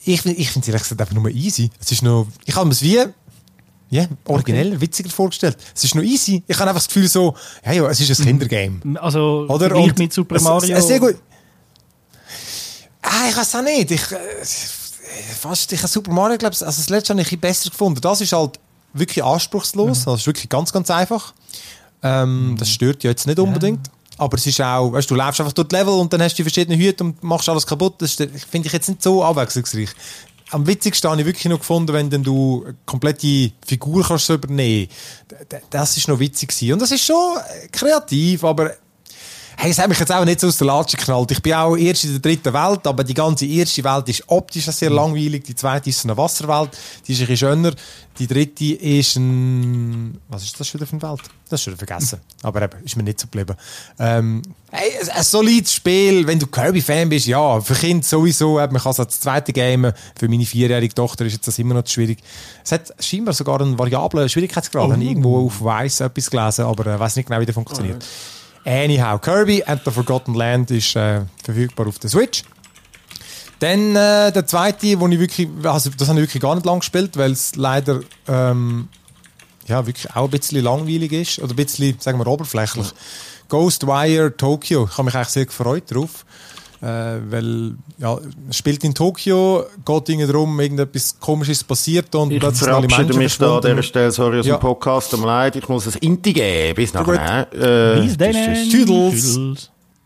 ich, ich finde es ehrlich gesagt einfach nur easy. Es ist noch, ich habe es wie ja, origineller, okay. witziger vorgestellt. Es ist noch easy. Ich habe einfach das Gefühl so, ja, ja, es ist ein Kindergame. Also oder und mit Super Mario. Es, es sehr gut. Ah, ich weiß auch nicht. Ich, äh, fast, ich habe Super Mario, glaube ich, also das letzte habe ich besser gefunden. Das ist halt wirklich anspruchslos. Mhm. Das ist wirklich ganz, ganz einfach. Ähm, mhm. Das stört ja jetzt nicht unbedingt. Ja. Aber es ist auch, weißt du, du läufst einfach durch die Level und dann hast du die verschiedenen Hüte und machst alles kaputt. Das finde ich jetzt nicht so abwechslungsreich. Am witzigsten habe ich wirklich noch gefunden, wenn dann du eine komplette Figur kannst übernehmen. Das ist noch witzig gewesen. Und das ist schon kreativ, aber hey, es hat mich jetzt auch nicht so aus der Latsche geknallt. Ich bin auch erst in der dritten Welt, aber die ganze erste Welt ist optisch sehr langweilig. Die zweite ist eine Wasserwelt, die ist ein bisschen schöner. Die dritte ist ein... Was ist das schon für eine Welt? Das ist schon vergessen. Aber eben, ist mir nicht so geblieben. Ähm, hey, ein, ein solides Spiel, wenn du Kirby-Fan bist, ja, für Kinder sowieso. Man kann es als zweite gamen. Für meine vierjährige Tochter ist jetzt das immer noch zu schwierig. Es hat scheinbar sogar einen variablen Schwierigkeitsgrad. Oh. Ich habe irgendwo auf Weiss etwas gelesen, aber ich äh, weiß nicht genau, wie der funktioniert. Oh. Anyhow, Kirby and the Forgotten Land ist äh, verfügbar auf der Switch. Dann äh, der zweite, wo ich wirklich, also das habe ich wirklich gar nicht lang gespielt, weil es leider ähm, ja, wirklich auch ein bisschen langweilig ist. Oder ein bisschen, sagen wir, oberflächlich. Ja. Ghostwire Tokyo. Ich habe mich eigentlich sehr gefreut drauf. Äh, weil, ja, es spielt in Tokio, geht irgendwie darum, irgendetwas Komisches passiert und ich verabschiede mich da an dieser Stelle, sorry, aus ja. dem Podcast, tut mir leid, ich muss ein Inti geben, bis nachher. Äh, bis dann. Tüdels.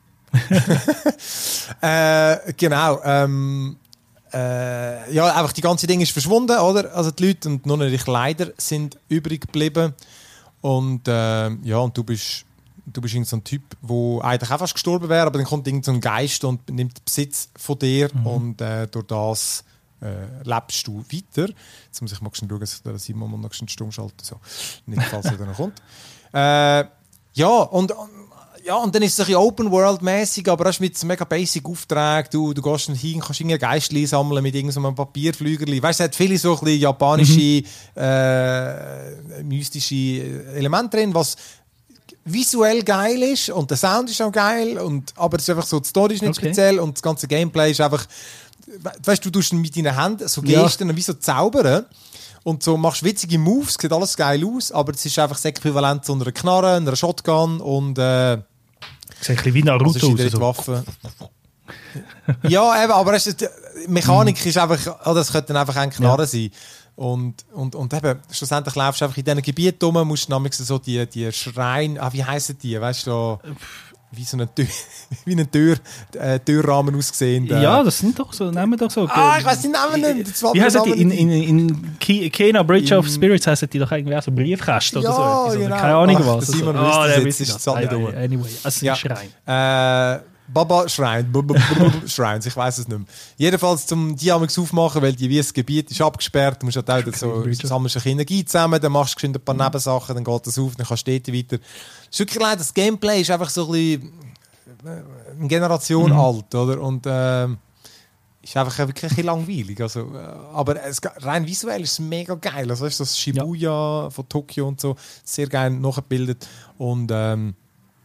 äh, genau, ähm, äh, ja, einfach die ganze Ding ist verschwunden, oder? Also die Leute und nur noch die Kleider sind übrig geblieben und, äh, ja, und du bist Du bist irgend so ein Typ, der eigentlich auch fast gestorben wäre, aber dann kommt irgend so ein Geist und nimmt Besitz von dir mhm. und äh, durch das äh, lebst du weiter. Jetzt muss ich mal schauen, dass ich da Simon mal noch stumm schalte. So. Nicht, falls er dann kommt. Äh, ja, und, ja, und dann ist es ein bisschen Open-World-mäßig, aber hast mit so mega basic Aufträgen. Du, du gehst dann hin, kannst irgendein Geistli sammeln mit irgendeinem Papierflügerli. Weißt du, es hat viele so ein bisschen japanische, mhm. äh, mystische Elemente drin, was visuell geil ist und der Sound ist auch geil, und, aber es ist einfach so, die Story ist nicht okay. speziell und das ganze Gameplay ist einfach, weißt du, du tust mit deinen Händen so Gesten ja. wie so zaubern und so machst witzige Moves, sieht alles geil aus, aber es ist einfach das Äquivalent zu einer Knarre, einer Shotgun und äh, sieht ein bisschen wie Naruto aus. So. Waffe. Ja, eben, aber es ist, die Mechanik ist einfach, oder es könnte dann einfach eine Knarre ja. sein. Und, und, und eben, schlussendlich laufst du einfach in diesen Gebieten rum, musst nämlich so die, die Schreine, ah, wie heissen die, weißt du, wie so eine Tür, wie ein Tür, äh, Türrahmen aussehen. Äh. Ja, das sind doch so, nehmen doch so. Ah, ich weiss die Namen nicht. Wie heissen die? In, in, in Kena Bridge in, of Spirits heissen die doch irgendwie auch so Briefkästen ja, oder so. Genau. Keine Ahnung was. Also, Simon ah, der jetzt, ist es halt nicht ah, Anyway, also ja. Schrein. Äh, Baba Schrein, Schreins, ich weiss es nicht mehr. Jedenfalls zum die aufmachen, weil die, wie das Gebiet ist abgesperrt, du musst halt auch so, du sammelst eine Energie zusammen, dann machst du ein paar Nebensachen, dann geht das auf, dann kannst du dort weiter. Es ist wirklich leid, das Gameplay ist einfach so ein bisschen eine Generation mhm. alt, oder? Und ähm, ist einfach wirklich ein bisschen langweilig. Also, äh, aber es, rein visuell ist es mega geil. Also ist das Shibuya ja. von Tokio und so sehr geil nachgebildet. Und ähm,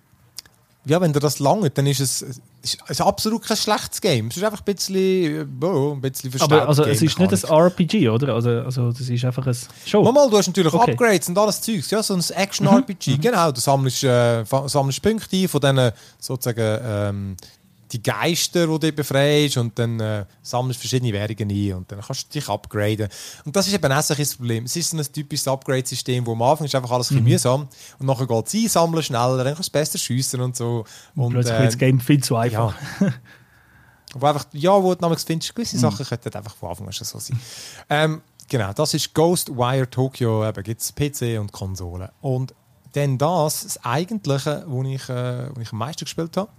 ja, wenn dir das langt, dann ist es, ist es absolut kein schlechtes Game. Es ist einfach ein bisschen, oh, ein bisschen verstärkt. Aber also, es ist nicht ein R P G, oder? Also, also das ist einfach ein Show. Mal, mal, du hast natürlich okay. Upgrades und alles Zeugs. Ja, so ein Action-R P G. Mhm. Genau, du sammelst, äh, sammelst Punkte ein von diesen sozusagen ähm, die Geister, die du befreist, und dann äh, sammelst du verschiedene Währungen ein und dann kannst du dich upgraden. Und das ist eben auch so ein Problem. Es ist so ein typisches Upgrade-System, wo am Anfang ist einfach alles ein bisschen mhm. mühsam und nachher geht es einsammeln, schneller, dann kannst du besser schiessen und so. Und plötzlich wird das Game viel zu einfach. Ja. wo einfach, ja, wo du damals findest, gewisse mhm. Sachen könnten einfach von Anfang an schon so sein. ähm, genau, das ist Ghostwire Tokyo, eben gibt es P C und Konsolen. Und dann das, das Eigentliche, wo ich, äh, wo ich am meisten gespielt habe,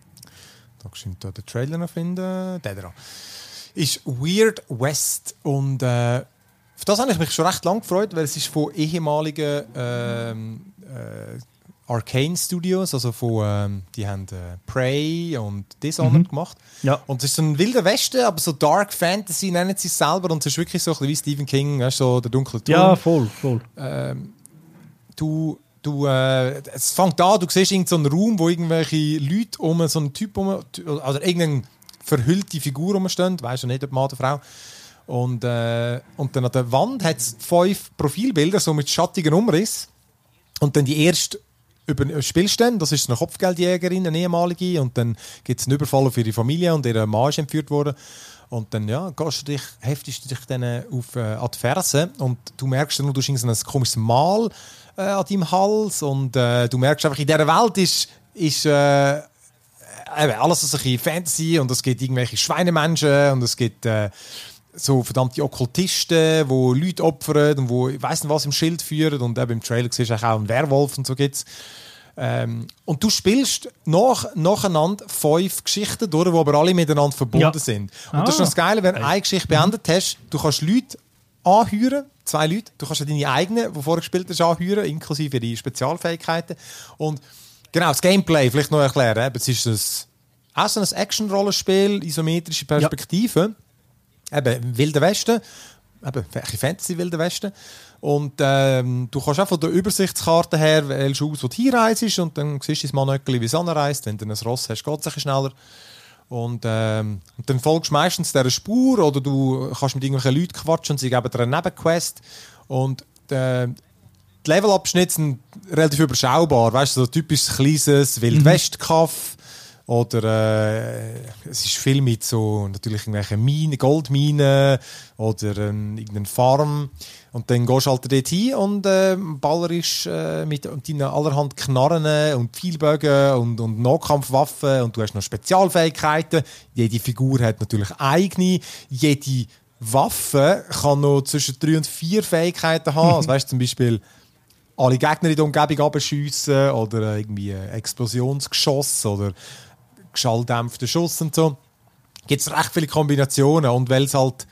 da kannst du den Trailer noch finden. Der da. Ist Weird West. Und äh, auf das habe ich mich schon recht lange gefreut, weil es ist von ehemaligen ähm, äh, Arcane Studios, also von, ähm, die haben äh, Prey und Dishonored mhm. gemacht. Ja. Und es ist so ein wilder Westen, aber so Dark Fantasy nennen sie es selber, und es ist wirklich so ein bisschen wie Stephen King, weißt, so der dunkle Turm. Ja, voll, voll. Ähm, du... Du, äh, es fängt an, du siehst irgendeinen so Raum, wo irgendwelche Leute um so einen Typ um, also irgendeine verhüllte Figur rumstehen, weißt du nicht, ob Mann oder Frau. Und, äh, und dann an der Wand hat es fünf Profilbilder, so mit schattigen Umriss. Und dann die erste über spielst dann, das ist eine Kopfgeldjägerin, eine ehemalige, und dann gibt es einen Überfall auf ihre Familie und ihr Mann ist entführt worden. Und dann ja, gehst du dich, heftest du dich dann auf, äh, an die Ferse und du merkst dann, du hast ein komisches Mal äh, an deinem Hals und äh, du merkst einfach, in dieser Welt ist, ist äh, alles so ein bisschen Fantasy und es gibt irgendwelche Schweinemenschen und es gibt äh, so verdammte Okkultisten, die Leute opfern und wo ich weiss nicht was im Schild führen und eben im Trailer siehst du auch einen Werwolf und so gibt's. Ähm, und du spielst nach, nacheinander fünf Geschichten durch, die aber alle miteinander verbunden ja. sind. Und ah. das ist noch das Geile, wenn du eine Geschichte beendet hast, du kannst Leute anheuern, zwei Leute, du kannst deine eigenen, die vorher gespielt hast, anheuern, inklusive ihre Spezialfähigkeiten. Und genau, das Gameplay vielleicht noch erklären. Es ist ein, auch so ein Action-Rollenspiel, isometrische Perspektive. Ja. Eben, Wilder Westen, eben, Fantasy Wilder Westen. Und ähm, du kannst auch von der Übersichtskarte her wählst du aus, wo du hinreist und dann siehst du das Manöckchen, wie es anreist. Wenn du ein Ross hast, geht es ein schneller. Und, ähm, und dann folgst du meistens dieser Spur oder du kannst mit irgendwelchen Leuten quatschen und sie geben dir eine Nebenquest. Und äh, die Levelabschnitte sind relativ überschaubar. Weißt du, so typisch kleines Wildwest-Kaff. Oder äh, es ist viel mit so natürlich irgendwelchen Minen, Goldminen oder ähm, irgendeine Farm. Und dann gehst du halt dort hin und äh, ballerisch äh, mit deinen allerhand Knarren und Pfeilbögen und, und Nahkampfwaffen und du hast noch Spezialfähigkeiten. Jede Figur hat natürlich eigene. Jede Waffe kann noch zwischen drei und vier Fähigkeiten haben. Also weißt du, zum Beispiel alle Gegner in der Umgebung abschiessen oder äh, irgendwie Explosionsgeschoss oder schalldämpfter Schuss und so. Gibt es recht viele Kombinationen und weil es halt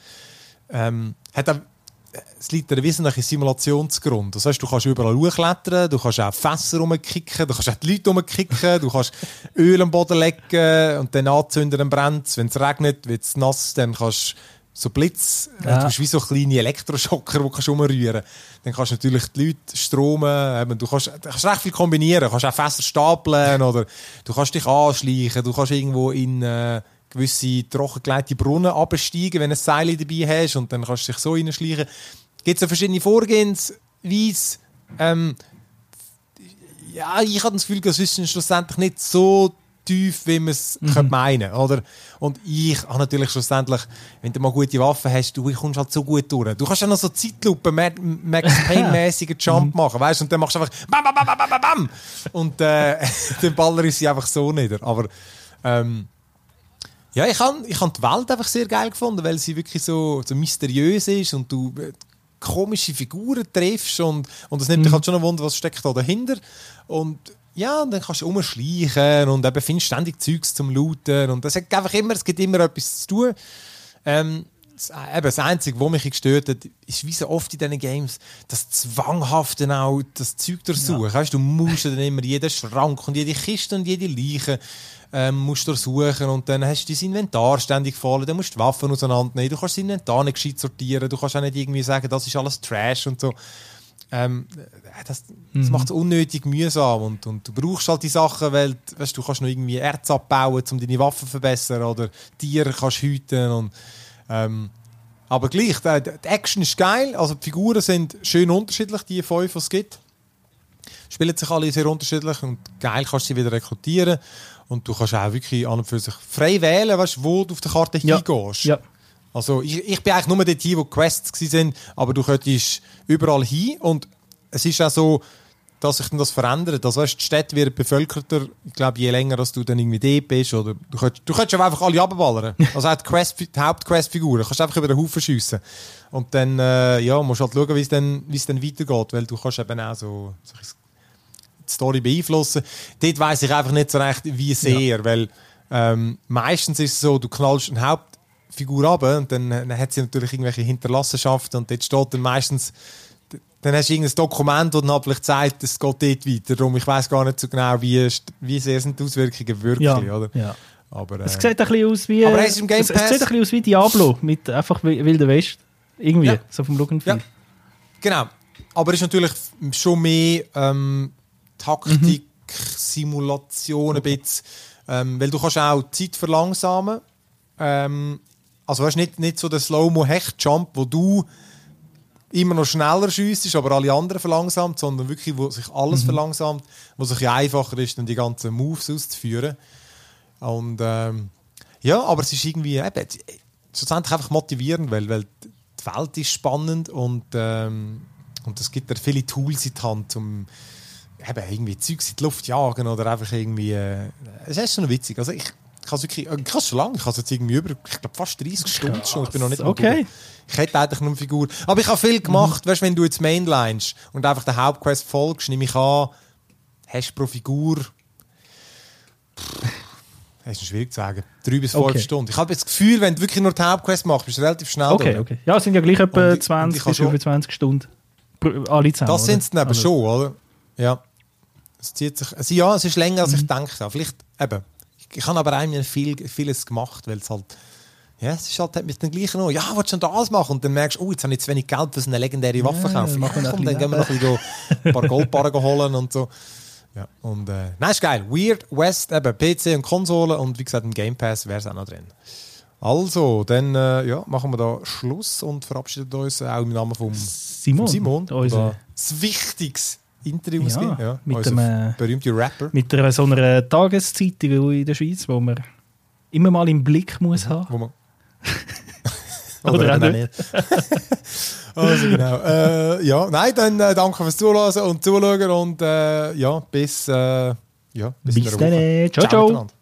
ähm, hat auch, es liegt ein wesentlicher Simulationsgrund. Das heißt, du kannst überall hochklettern, du kannst auch Fässer rumkicken, du kannst auch die Leute rumkicken, du kannst Öl am Boden legen und dann anzünden, dann brennt es. Wenn es regnet, wird es nass, dann kannst du so Blitz, ja. Du bist wie so kleine Elektroschocker, die kannst du umrühren. Dann kannst du natürlich die Leute stromen, du kannst, du kannst recht viel kombinieren, du kannst auch Fässer stapeln oder du kannst dich anschleichen, du kannst irgendwo in äh, gewisse trockengelegte Brunnen absteigen, wenn du ein Seil dabei hast und dann kannst du dich so reinschleichen. Es gibt so verschiedene Vorgehensweisen. Ähm, ja, ich habe das Gefühl, das ist schlussendlich nicht so tief, wie man es mhm. meinen könnte. Und ich habe natürlich schlussendlich, wenn du mal gute Waffen hast, du kommst halt so gut durch. Du kannst ja noch so Zeitlupe, Max Payne-mäßigen Jump machen, weißt? Und dann machst du einfach bam, bam, bam, bam, bam, bam. Und äh, den Baller ist sie einfach so nieder. Aber ähm, ja, ich habe ich hab die Welt einfach sehr geil gefunden, weil sie wirklich so, so mysteriös ist und du äh, komische Figuren triffst und, und es nimmt mhm. dich halt schon ein Wunder, was steckt da dahinter. Und ja, und dann kannst du rumschleichen und eben findest ständig Zeugs zum Looten. Und das hat einfach immer, es gibt immer etwas zu tun. Ähm, das, eben das Einzige, was mich gestört hat, ist wie so oft in diesen Games, das Zwanghafte auch, das Zeug durchsuchen. Ja. Weißt, du musst dann immer jeden Schrank und jede Kiste und jede Leiche ähm, musst durchsuchen und dann hast du dein Inventar ständig voll, dann musst du die Waffen auseinandernehmen, du kannst das Inventar nicht gescheit sortieren, du kannst auch nicht irgendwie sagen, das ist alles Trash und so. Ähm, das das mhm. macht es unnötig mühsam und, und du brauchst halt die Sachen, weil weißt, du kannst noch irgendwie Erz abbauen, um deine Waffen zu verbessern oder Tiere kannst hüten und, ähm, aber gleich, die, die Action ist geil, also die Figuren sind schön unterschiedlich, die fünf, die es gibt, spielen sich alle sehr unterschiedlich und geil kannst du sie wieder rekrutieren und du kannst auch wirklich an und für sich frei wählen, weißt, wo du auf der Karte ja. hingehst. Ja. Also ich, ich bin eigentlich nur dort hin, wo Quests waren, aber du könntest überall hin und es ist auch so, dass sich das verändert. Also weißt, die Städte werden bevölkerter, ich glaube, je länger als du dann irgendwie dort bist. Oder du könntest, du könntest einfach alle runterballern. Also auch die, Quest, die Hauptquest-Figuren, du kannst einfach über den Haufen schiessen. Und dann äh, ja, musst du halt schauen, wie es dann, wie es dann weitergeht, weil du kannst eben auch so, so die Story beeinflussen. Dort weiss ich einfach nicht so recht, wie sehr, ja. weil ähm, meistens ist es so, du knallst einen Haupt Figur ab und dann, dann hat sie natürlich irgendwelche Hinterlassenschaften und dort steht dann meistens, dann hast du irgendein Dokument, das dann vielleicht zeigt, es geht dort weiter. Darum, ich weiss gar nicht so genau, wie, wie sehr sind die Auswirkungen wirklich, ja, oder? Ja. Aber, äh, es sieht ein bisschen aus wie, aber es, im Game es, es sieht ein bisschen aus wie Diablo, mit einfach Wilder West. Irgendwie, ja. so vom Look and Feel. Ja. Genau. Aber es ist natürlich schon mehr ähm, Taktik, mhm. Simulation ein bisschen, ähm, weil du kannst auch Zeit verlangsamen. Ähm, also weißt, nicht, nicht so der Slow-Mo-Hecht-Jump, wo du immer noch schneller schiessest, aber alle anderen verlangsamt, sondern wirklich, wo sich alles mhm. verlangsamt, wo sich ja einfacher ist, dann die ganzen Moves auszuführen. Und ähm, ja, aber es ist irgendwie eben, schlussendlich einfach motivierend, weil, weil die Welt ist spannend und ähm, und es gibt dir viele Tools in die Hand, um eben irgendwie Zeugs in die Luft zu jagen oder einfach irgendwie... Äh, es ist schon witzig. Also ich, ich habe es wirklich... Ich habe es schon lange. Ich habe es jetzt irgendwie über... Ich glaube fast dreißig Stunden schon. Ich bin noch nicht mal okay. durch. Ich hätte eigentlich nur eine Figur. Aber ich habe viel gemacht. Mhm. Weißt du, wenn du jetzt mainlinest und einfach der Hauptquest folgst, nehme ich an, hast du pro Figur... Das ist schwierig zu sagen. Drei bis fünf okay. Stunden. Ich habe das Gefühl, wenn du wirklich nur die Hauptquest machst, bist du relativ schnell okay, durch. Okay. Ja, es sind ja gleich etwa und zwanzig bis fünfundzwanzig Stunden. Alle zusammen, das sind es dann eben also. schon, oder? Ja. Es zieht sich, also ja, es ist länger, als mhm. ich gedacht habe. Vielleicht, eben, ich, ich habe aber eigentlich viel, vieles gemacht, weil es halt, ja, es ist halt, hat mich dann gleich noch, ja, willst du schon das machen? Und dann merkst du, oh, jetzt habe ich zu wenig Geld für eine legendäre Waffe ja, kaufen. Ja, komm, dann gehen wir noch ein, bisschen ein paar Goldbarren holen und so. Ja, und, äh, nein, ist geil. Weird West, eben, P C und Konsole und wie gesagt, im Game Pass wäre es auch noch drin. Also, dann äh, ja, machen wir da Schluss und verabschieden uns auch im Namen von Simon. Simon Unser das wichtiges Interview ja, ja, mit dem berühmten Rapper. Mit einer, so einer Tageszeitung in der Schweiz, wo man immer mal im Blick muss haben. Wo man Oder, Oder auch nicht. Also genau. Äh, ja, nein, dann äh, danke fürs Zuhören und Zuschauen und äh, ja, bis, äh, ja, bis, bis dann. Ciao, ciao. ciao.